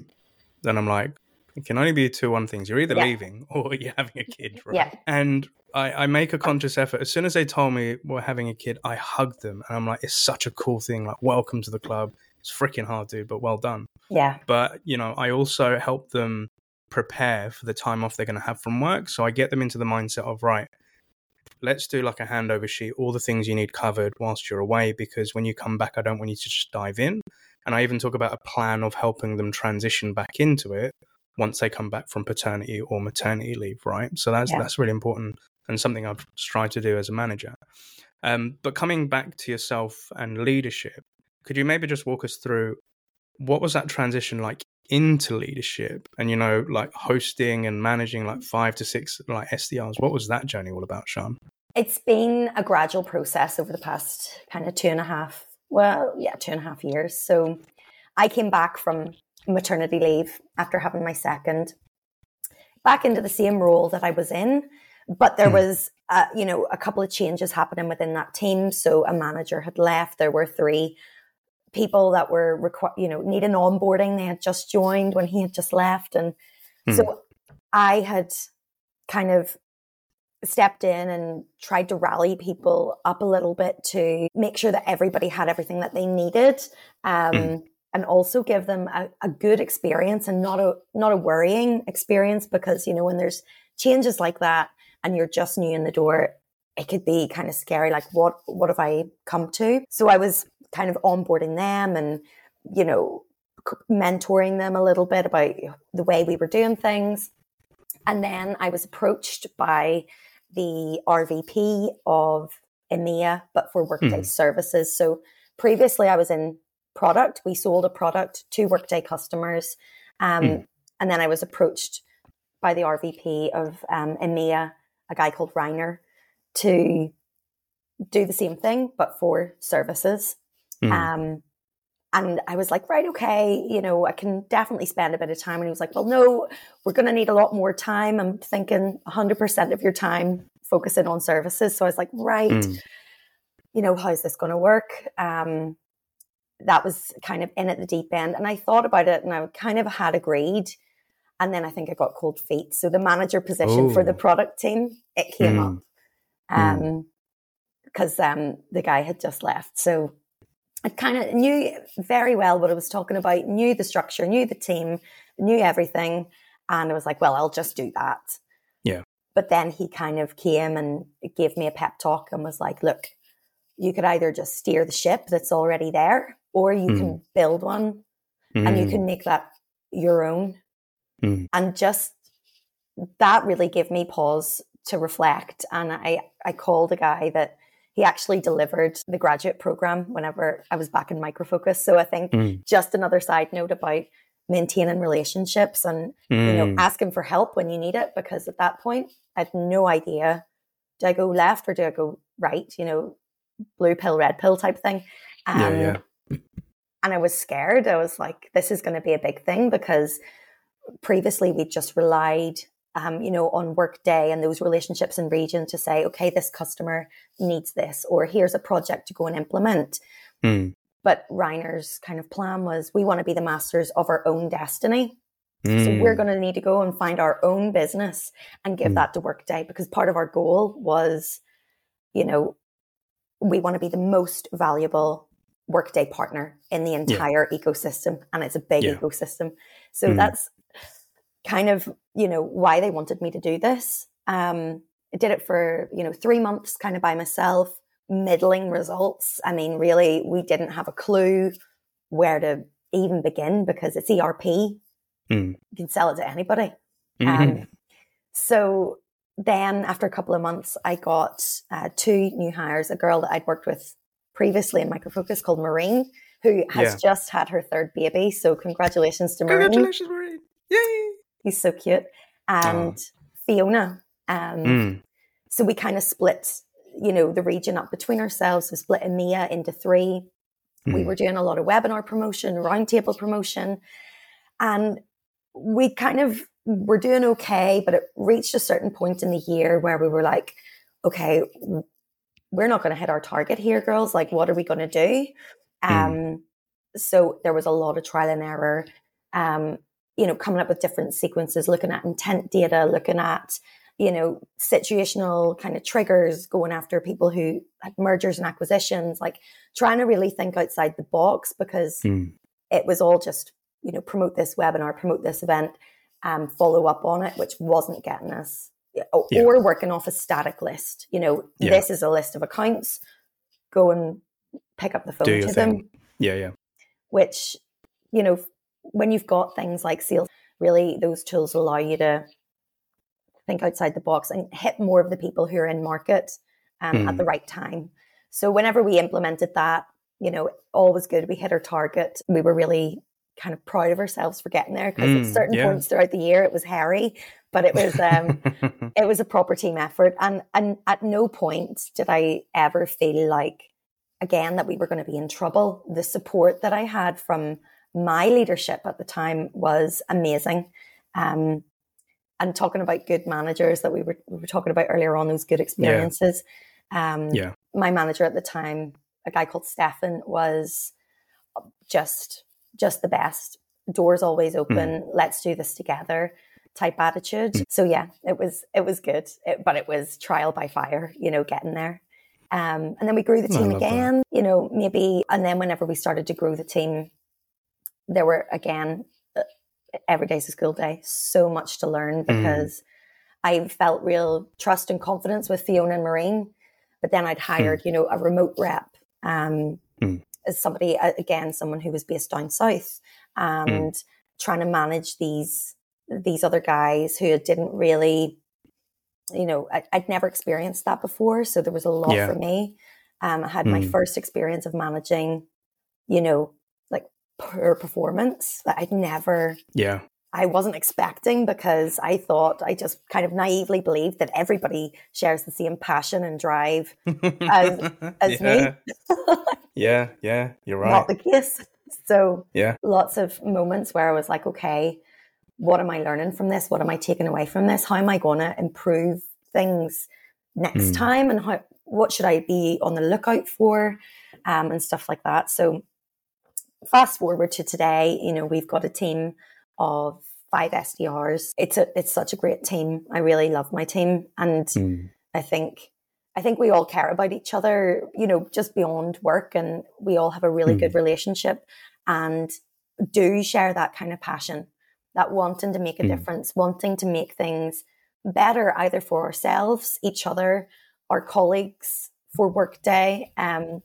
then I'm like, it can only be two one things. You're either Yeah. leaving or you're having a kid, right? Yeah. And I, I make a conscious effort. As soon as they told me we're having a kid, I hugged them. And I'm like, it's such a cool thing. Like, welcome to the club. It's freaking hard, dude, but well done. Yeah. But, you know, I also help them prepare for the time off they're going to have from work. So I get them into the mindset of, right, let's do like a handover sheet, all the things you need covered whilst you're away, because when you come back, I don't want you to just dive in. And I even talk about a plan of helping them transition back into it once they come back from paternity or maternity leave, right? So that's Yeah. that's really important, and something I've tried to do as a manager. Um, but coming back to yourself and leadership, could you maybe just walk us through what was that transition like into leadership, and, you know, like hosting and managing like five to six like S D Rs? What was that journey all about, Sean? It's been a gradual process over the past kind of two and a half, well, yeah, two and a half years. So I came back from maternity leave after having my second, back into the same role that I was in, but there Hmm. was, uh, you know, a couple of changes happening within that team. So a manager had left. There were three people that were, requ- you know, needing onboarding. They had just joined when he had just left. And Hmm. so I had kind of stepped in and tried to rally people up a little bit to make sure that everybody had everything that they needed, um, Mm. and also give them a, a good experience and not a not a worrying experience, because, you know, when there's changes like that and you're just new in the door, it could be kind of scary. Like, what what have I come to? So I was kind of onboarding them and, you know, mentoring them a little bit about the way we were doing things. And then I was approached by the R V P of EMEA, but for Workday Mm. services. So previously I was in product. We sold a product to Workday customers. Um, Mm. And then I was approached by the R V P of um, EMEA, a guy called Reiner, to do the same thing, but for services. Mm. Um, and I was like, right, okay, you know, I can definitely spend a bit of time. And he was like, well, no, we're going to need a lot more time. I'm thinking one hundred percent of your time focusing on services. So I was like, right, Mm. you know, how's this going to work? Um, that was kind of in at the deep end. And I thought about it and I kind of had agreed. And then I think I got cold feet. So the manager position for the Ooh. product team, it came Mm. up um, because um, the guy had just left. So I kind of knew very well what I was talking about, knew the structure, knew the team, knew everything. And I was like, well, I'll just do that. Yeah. But then he kind of came and gave me a pep talk and was like, look, you could either just steer the ship that's already there, or you mm. can build one mm. and you can make that your own. Mm. And just that really gave me pause to reflect. And I, I called a guy that he actually delivered the graduate program whenever I was back in Micro Focus. So I think mm. just another side note about maintaining relationships and mm. you know, asking for help when you need it, because at that point I had no idea, do I go left or do I go right? You know, blue pill, red pill type thing. Um, yeah, yeah. And I was scared. I was like, this is going to be a big thing, because previously we just relied um, you know, on Workday and those relationships in region to say, okay, this customer needs this, or here's a project to go and implement. Mm. But Reiner's kind of plan was, we want to be the masters of our own destiny. Mm. So we're going to need to go and find our own business and give mm. that to Workday, because part of our goal was, you know, we want to be the most valuable Workday partner in the entire yeah. ecosystem. And it's a big yeah. ecosystem. So mm. that's kind of, you know, why they wanted me to do this. Um, I did it for, you know, three months kind of by myself, middling results. I mean, really, we didn't have a clue where to even begin, because it's E R P. Mm. You can sell it to anybody. Mm-hmm. Um, so then after a couple of months, I got uh, two new hires, a girl that I'd worked with previously in Micro Focus called Maureen, who has yeah. just had her third baby. So congratulations to Maureen. Congratulations, Maureen. Yay. He's so cute. And oh. Fiona. Um, mm. So we kind of split, you know, the region up between ourselves. We split EMEA into three. Mm. We were doing a lot of webinar promotion, roundtable promotion. And we kind of were doing okay, but it reached a certain point in the year where we were like, okay, we're not going to hit our target here, girls. Like, what are we going to do? Mm. Um, so there was a lot of trial and error. Um, you know, coming up with different sequences, looking at intent data, looking at, you know, situational kind of triggers, going after people who had mergers and acquisitions, like trying to really think outside the box, because mm. it was all just, you know, promote this webinar, promote this event, um, follow up on it, which wasn't getting us, or, yeah. or working off a static list. You know, yeah. this is a list of accounts, go and pick up the phone to thing. them. Yeah, yeah. Which, you know, when you've got things like sales, really those tools allow you to think outside the box and hit more of the people who are in market um, mm. at the right time. So whenever we implemented that, you know, all was good. We hit our target. We were really kind of proud of ourselves for getting there, because mm, at certain yeah. points throughout the year, it was hairy, but it was um, it was a proper team effort. And, and at no point did I ever feel like, again, that we were going to be in trouble. The support that I had from my leadership at the time was amazing. Um, and talking about good managers that we were we were talking about earlier on, those good experiences. Yeah. Um, yeah. My manager at the time, a guy called Stefan, was just just the best. Doors always open. Mm. Let's do this together type attitude. Mm. So yeah, it was it was good, it, but it was trial by fire. You know, getting there. Um, and then we grew the team again. That. You know, maybe, and then whenever we started to grow the team, there were, again, every day's a school day, so much to learn, because mm. I felt real trust and confidence with Fiona and Maureen. But then I'd hired, mm. you know, a remote rep um, mm. as somebody, again, someone who was based down south, and mm. trying to manage these these other guys who didn't really, you know, I, I'd never experienced that before. So there was a lot yeah. for me. Um, I had mm. my first experience of managing, you know, like poor performance that I'd never, yeah, I wasn't expecting, because I thought, I just kind of naively believed that everybody shares the same passion and drive as, as yeah. me. yeah, yeah, you're right. Not the case. So yeah, lots of moments where I was like, okay, what am I learning from this? What am I taking away from this? How am I going to improve things next mm. time? And how, what should I be on the lookout for? Um, and stuff like that. So fast forward to today, you know, we've got a team of five S D Rs. It's a, it's such a great team. I really love my team. And mm. I think, I think we all care about each other, you know, just beyond work, and we all have a really Mm. good relationship and do share that kind of passion, that wanting to make a Mm. difference, wanting to make things better, either for ourselves, each other, our colleagues, for workday, um,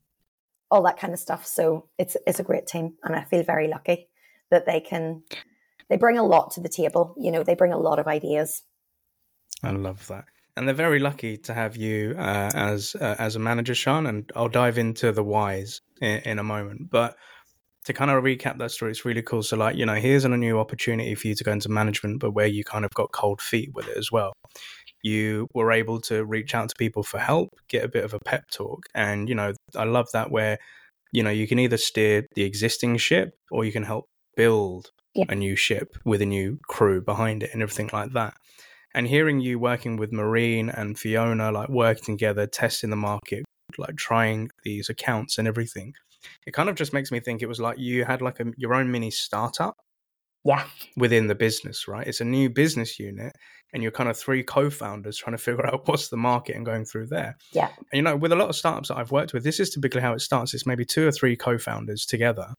all that kind of stuff. So it's it's a great team, and I feel very lucky that they can, they bring a lot to the table. You know, they bring a lot of ideas. I love that. And they're very lucky to have you uh, as uh, as a manager, Sian, and I'll dive into the whys in, in a moment. But to kind of recap that story, it's really cool. So like, you know, here's a new opportunity for you to go into management, but where you kind of got cold feet with it as well. You were able to reach out to people for help, get a bit of a pep talk. And, you know, I love that where, you know, you can either steer the existing ship or you can help build Yeah. a new ship with a new crew behind it and everything like that. And hearing you working with Maureen and Fiona, like working together, testing the market, like trying these accounts and everything, it kind of just makes me think it was like you had like a, your own mini startup Yeah. within the business, right? It's a new business unit and you're kind of three co-founders trying to figure out what's the market and going through there. Yeah. And, you know, with a lot of startups that I've worked with, this is typically how it starts. It's maybe two or three co-founders together.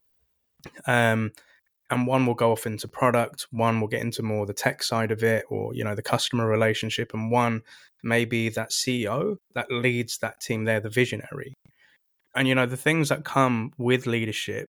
Um, and one will go off into product, one will get into more the tech side of it, or, you know, the customer relationship, and one maybe that C E O that leads that team. They're the visionary. And, you know, the things that come with leadership,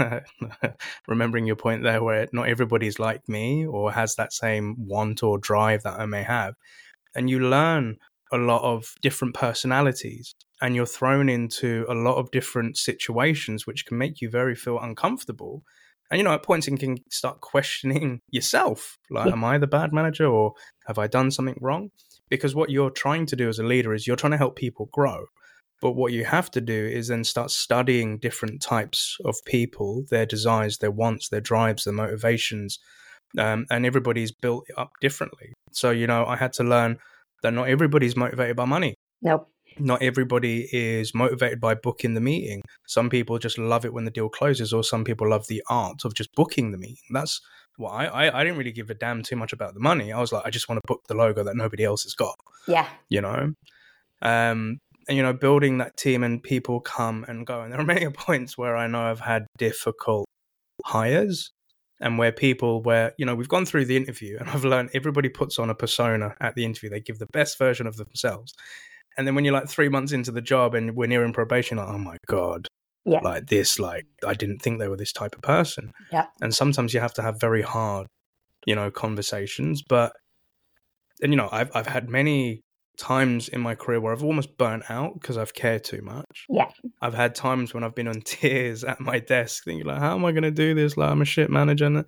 remembering your point there where not everybody's like me or has that same want or drive that I may have. And you learn a lot of different personalities and you're thrown into a lot of different situations, which can make you very feel uncomfortable. And, you know, at points you can start questioning yourself. Like, Yeah. am I the bad manager or have I done something wrong? Because what you're trying to do as a leader is you're trying to help people grow. But what you have to do is then start studying different types of people, their desires, their wants, their drives, their motivations. Um, and everybody's built up differently. So, you know, I had to learn that not everybody's motivated by money. Nope. Not everybody is motivated by booking the meeting. Some people just love it when the deal closes, or some people love the art of just booking the meeting. That's why I, I, I didn't really give a damn too much about the money. I was like, I just want to book the logo that nobody else has got. Yeah. You know? Um, and, you know, building that team and people come and go. And there are many points where I know I've had difficult hires and where people where, you know, we've gone through the interview and I've learned everybody puts on a persona at the interview. They give the best version of themselves. And then when you're like three months into the job and we're nearing probation, like, oh my God, Yeah. like this, like I didn't think they were this type of person. Yeah. And sometimes you have to have very hard, you know, conversations. But, and, you know, I've I've had many times in my career where I've almost burnt out because I've cared too much. Yeah. I've had times when I've been on tears at my desk thinking like, how am I going to do this? Like, I'm a shit manager and,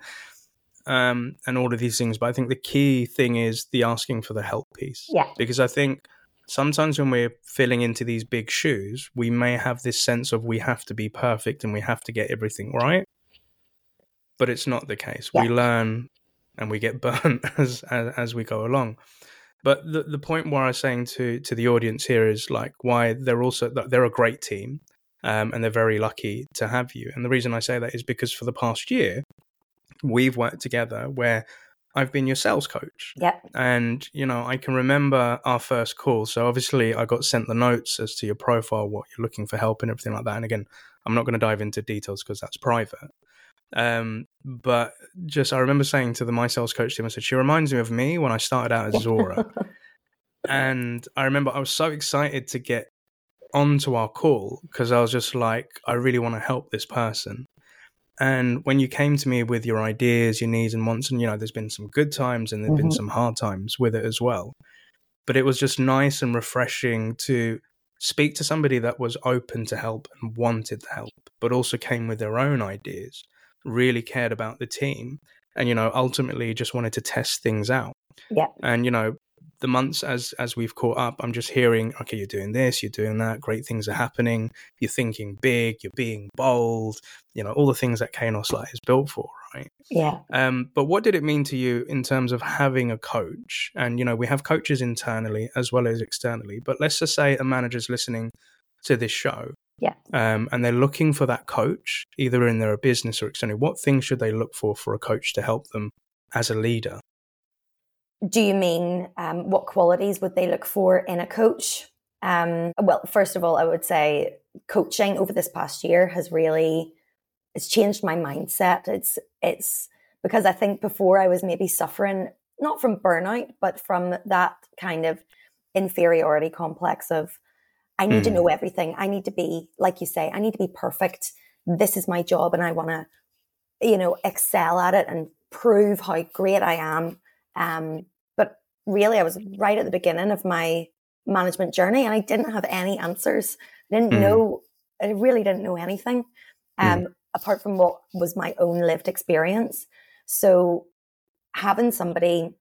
um, and all of these things. But I think the key thing is the asking for the help piece. Yeah. Because I think sometimes when we're filling into these big shoes, we may have this sense of we have to be perfect and we have to get everything right. But it's not the case. Yeah. We learn and we get burnt as, as, as we go along. But the the point where I was saying to to the audience here is like why they're also they're a great team, um, and they're very lucky to have you. And the reason I say that is because for the past year, we've worked together where I've been your sales coach. Yep. And, you know, I can remember our first call. So obviously I got sent the notes as to your profile, what you're looking for help and everything like that. And again, I'm not going to dive into details because that's private. Um, but just, I remember saying to the My Sales Coach team, I said, she reminds me of me when I started out as Zora. And I remember I was so excited to get onto our call because I was just like, I really want to help this person. And when you came to me with your ideas, your needs and wants, and, you know, there's been some good times and there've Mm-hmm. been some hard times with it as well. But it was just nice and refreshing to speak to somebody that was open to help and wanted to help, but also came with their own ideas, really cared about the team, and, you know, ultimately just wanted to test things out. Yeah. And, you know, the months as as we've caught up, I'm just hearing, okay, you're doing this, you're doing that, great things are happening, you're thinking big, you're being bold, you know, all the things that Kainos Light is built for, right? Yeah. Um, but what did it mean to you in terms of having a coach? And, you know, we have coaches internally as well as externally, but let's just say a manager's listening to this show. Yeah. Um, and they're looking for that coach, either in their business or externally. What things should they look for for a coach to help them as a leader? Do you mean um, what qualities would they look for in a coach? Um, well, first of all, I would say coaching over this past year has really, it's changed my mindset. It's, it's because I think before I was maybe suffering, not from burnout, but from that kind of inferiority complex of, I need mm. to know everything. I need to be, like you say, I need to be perfect. This is my job and I want to, you know, excel at it and prove how great I am. Um, but really I was right at the beginning of my management journey and I didn't have any answers. I didn't mm. know, I really didn't know anything um, mm. apart from what was my own lived experience. So having somebody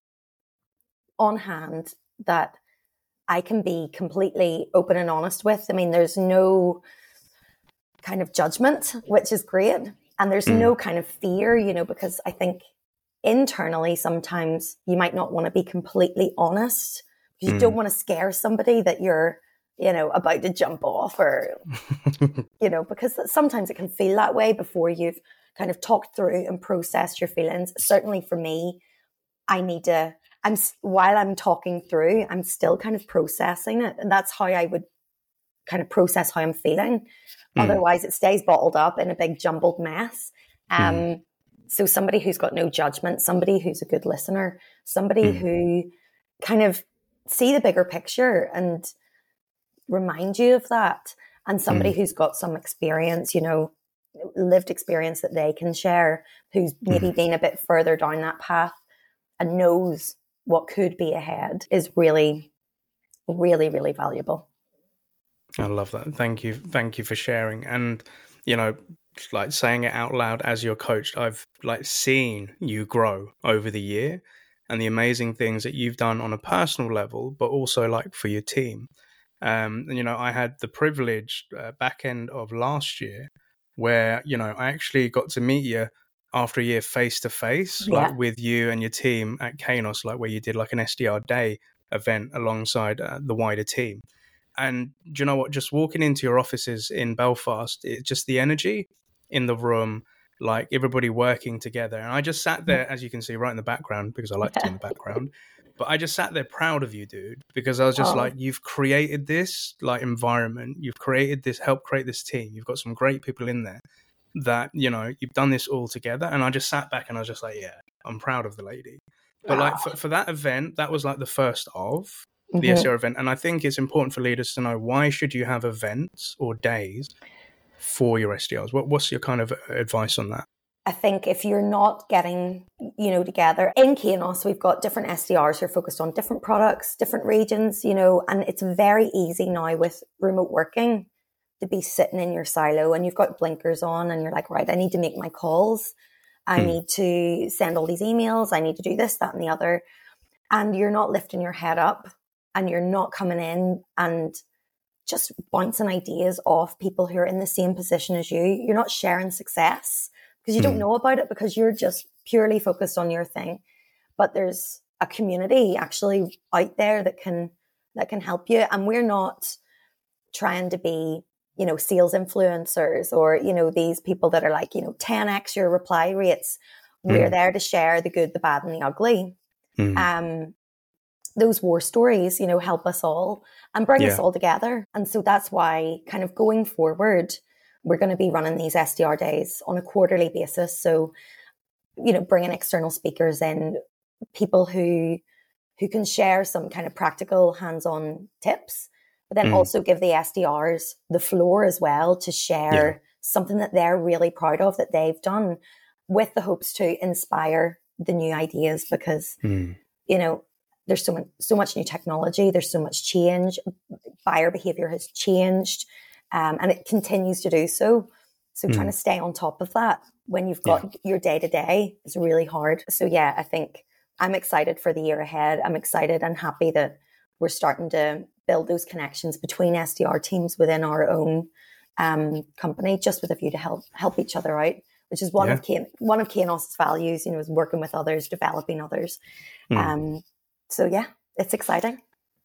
on hand that I can be completely open and honest with. I mean, there's no kind of judgment, which is great. And there's mm. no kind of fear, you know, because I think internally, sometimes you might not want to be completely honest. You mm. don't want to scare somebody that you're, you know, about to jump off or, you know, because sometimes it can feel that way before you've kind of talked through and processed your feelings. Certainly for me, I need to, I'm, while I'm talking through, I'm still kind of processing it. And that's how I would kind of process how I'm feeling. Mm. Otherwise it stays bottled up in a big jumbled mess. Um, mm. So somebody who's got no judgment, somebody who's a good listener, somebody mm. who kind of see the bigger picture and remind you of that. And somebody mm. who's got some experience, you know, lived experience that they can share, who's maybe mm. been a bit further down that path and knows what could be ahead is really, really, really valuable. I love that. Thank you. Thank you for sharing. And, you know, like saying it out loud as your coach, I've like seen you grow over the year and the amazing things that you've done on a personal level, but also like for your team. Um, and, you know, I had the privilege uh, back end of last year where, you know, I actually got to meet you after a year face to face, like with you and your team at Kainos, like where you did like an S D R day event alongside uh, the wider team. And do you know what? Just walking into your offices in Belfast, it's just the energy in the room, like everybody working together. And I just sat there, as you can see right in the background, because I like to be in the background. But I just sat there proud of you, dude, because I was just oh. like, you've created this like environment. You've created this, helped create this team. You've got some great people in there that, you know, you've done this all together. And I just sat back and I was just like, yeah, I'm proud of the lady. But wow. like for, for that event, that was like the first of the mm-hmm. S D R event. And I think it's important for leaders to know, why should you have events or days for your S D Rs? What, what's your kind of advice on that? I think if you're not getting, you know, together in Kainos, we've got different S D Rs who are focused on different products, different regions, you know, and it's very easy now with remote working to be sitting in your silo and you've got blinkers on and you're like, right, I need to make my calls. I hmm. need to send all these emails. I need to do this, that, and the other. And you're not lifting your head up and you're not coming in and just bouncing ideas off people who are in the same position as you. You're not sharing success because you mm. don't know about it because you're just purely focused on your thing. But there's a community actually out there that can that can help you. And we're not trying to be, you know, sales influencers or, you know, these people that are like, you know, ten x your reply rates. Mm. We're there to share the good, the bad, and the ugly. Mm. Um, those war stories, you know, help us all and bring yeah. us all together. And so that's why kind of going forward, we're going to be running these S D R days on a quarterly basis. So, you know, bringing external speakers in, people who, who can share some kind of practical hands-on tips, but then mm. also give the S D Rs the floor as well to share yeah. something that they're really proud of that they've done, with the hopes to inspire the new ideas because, mm. you know, there's so much, so much new technology. There's so much change. Buyer behavior has changed, um, and it continues to do so. So mm. trying to stay on top of that when you've got yeah. your day to day is really hard. So yeah, I think I'm excited for the year ahead. I'm excited and happy that we're starting to build those connections between S D R teams within our own um, company, just with a view to help help each other out, which is one yeah. of K- one of Kainos' values. You know, is working with others, developing others. Mm. Um, So yeah, it's exciting.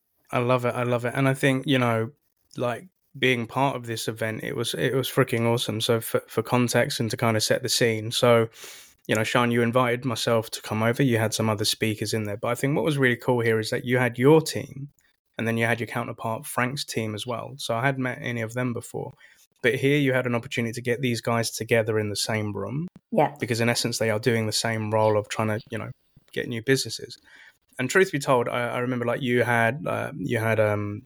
I love it. I love it. And I think, you know, like being part of this event, it was, it was freaking awesome. So for, for context and to kind of set the scene. So, you know, Sian, you invited myself to come over. You had some other speakers in there. But I think what was really cool here is that you had your team and then you had your counterpart Frank's team as well. So I hadn't met any of them before. But here you had an opportunity to get these guys together in the same room. Yeah. Because in essence, they are doing the same role of trying to, you know, get new businesses. And truth be told, I, I remember like you had, uh, you had, um,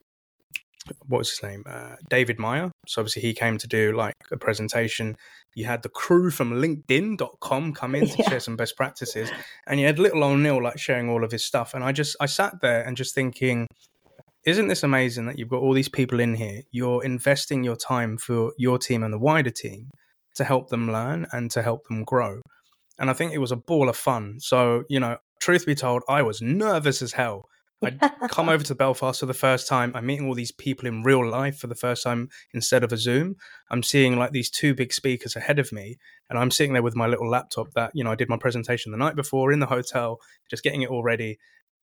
what was his name? Uh, David Meyer. So obviously he came to do like a presentation. You had the crew from LinkedIn dot com come in to yeah. share some best practices. And you had little O'Neill like sharing all of his stuff. And I just, I sat there and just thinking, isn't this amazing that you've got all these people in here? You're investing your time for your team and the wider team to help them learn and to help them grow. And I think it was a ball of fun. So, you know, truth be told, I was nervous as hell. I'd come over to Belfast for the first time. I'm meeting all these people in real life for the first time instead of a Zoom. I'm seeing like these two big speakers ahead of me, and I'm sitting there with my little laptop that, you know, I did my presentation the night before in the hotel, just getting it all ready.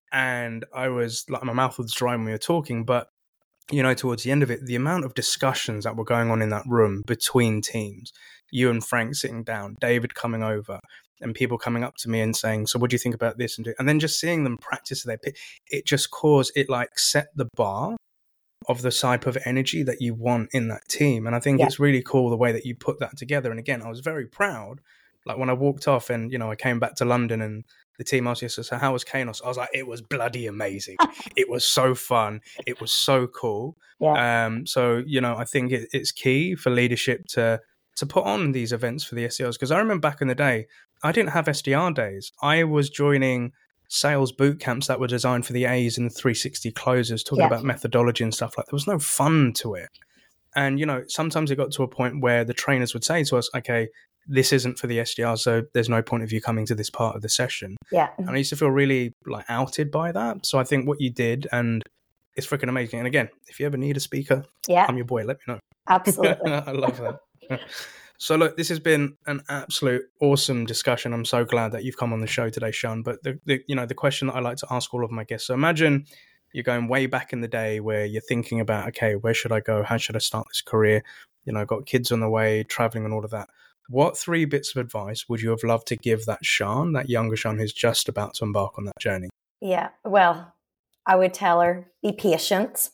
And I was like, my mouth was dry when we were talking, but you know, towards the end of it, the amount of discussions that were going on in that room between teams, you and Frank sitting down, David coming over, and people coming up to me and saying, so what do you think about this? And, do, and then just seeing them practice their pitch, it just caused, it like set the bar of the type of energy that you want in that team. And I think yeah. it's really cool the way that you put that together. And again, I was very proud. Like when I walked off and, you know, I came back to London and the team asked me, so how was Kainos? I was like, it was bloody amazing. It was so fun. It was so cool. Yeah. Um, so, you know, I think it, it's key for leadership to to put on these events for the S D Rs. Because I remember back in the day, I didn't have S D R days. I was joining sales boot camps that were designed for the A's and the three sixty closers, talking yeah. about methodology and stuff like that. There was no fun to it. And, you know, sometimes it got to a point where the trainers would say to us, okay, this isn't for the S D R, so there's no point of you coming to this part of the session. Yeah. And I used to feel really like outed by that. So I think what you did, and it's freaking amazing. And again, if you ever need a speaker, yeah. I'm your boy, let me know. Absolutely. I love that. So look, this has been an absolute awesome discussion. I'm so glad that you've come on the show today, Sean. But the, the you know, the question that I like to ask all of my guests. So imagine you're going way back in the day where you're thinking about, okay, where should I go? How should I start this career? You know, got kids on the way, traveling and all of that. What three bits of advice would you have loved to give that Sean, that younger Sean who's just about to embark on that journey? Yeah, well, I would tell her, be patient.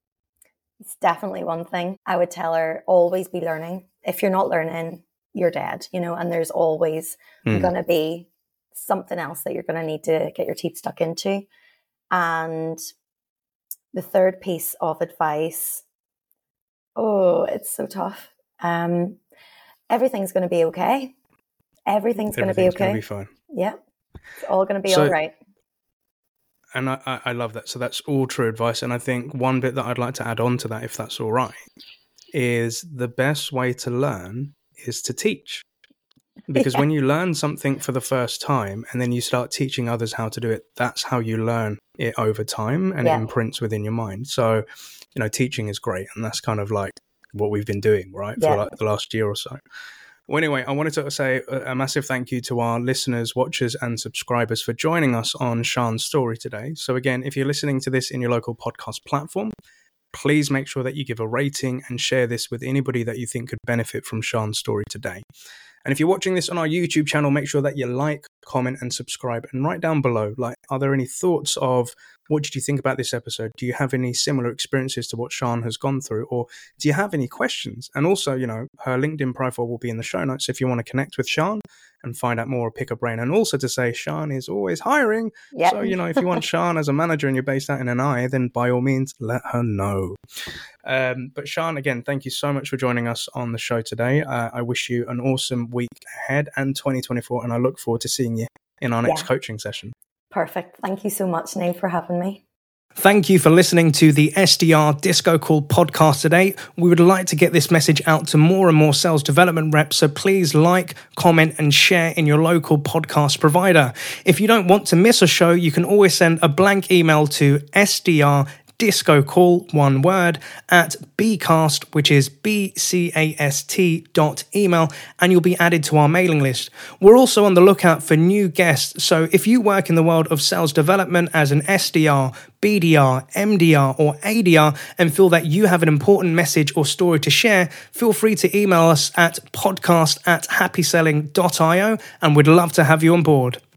It's definitely one thing. I would tell her, always be learning. If you're not learning, you're dead, you know, and there's always mm. going to be something else that you're going to need to get your teeth stuck into. And the third piece of advice, oh, it's so tough. Um, everything's going to be okay. Everything's, going to be okay. Everything's going to be fine. Yeah. It's all going to be so, all right. And I, I love that. So that's all true advice. And I think one bit that I'd like to add on to that, if that's all right, is the best way to learn is to teach. Because yeah. when you learn something for the first time and then you start teaching others how to do it, that's how you learn it over time, and yeah. it imprints within your mind. So, you know, teaching is great. And that's kind of like what we've been doing, right, yeah. for like the last year or so. Well, anyway, I wanted to say a massive thank you to our listeners, watchers, and subscribers for joining us on Sean's story today. So again, if you're listening to this in your local podcast platform, please make sure that you give a rating and share this with anybody that you think could benefit from Sean's story today. And if you're watching this on our YouTube channel, make sure that you like, comment, and subscribe. And write down below, like, are there any thoughts of what did you think about this episode? Do you have any similar experiences to what Sean has gone through? Or do you have any questions? And also, you know, her LinkedIn profile will be in the show notes if you want to connect with Sean and find out more or pick a brain. And also to say, Sean is always hiring. Yep. So, you know, if you want Sean as a manager and you're based out in N I, then by all means, let her know. Um, but Sean, again, thank you so much for joining us on the show today. Uh, I wish you an awesome week ahead and twenty twenty-four, and I look forward to seeing you in our next yeah. coaching session. Perfect. Thank you so much, Niamh, for having me. Thank you for listening to the S D R Disco Call podcast today. We would like to get this message out to more and more sales development reps, so please like, comment, and share in your local podcast provider. If you don't want to miss a show, you can always send a blank email to S D R Disco Call, one word, at bcast, which is B C A S T dot email, and you'll be added to our mailing list. We're also on the lookout for new guests, so if you work in the world of sales development as an S D R, B D R, M D R, or A D R, and feel that you have an important message or story to share, feel free to email us at podcast at happy selling dot io, and we'd love to have you on board.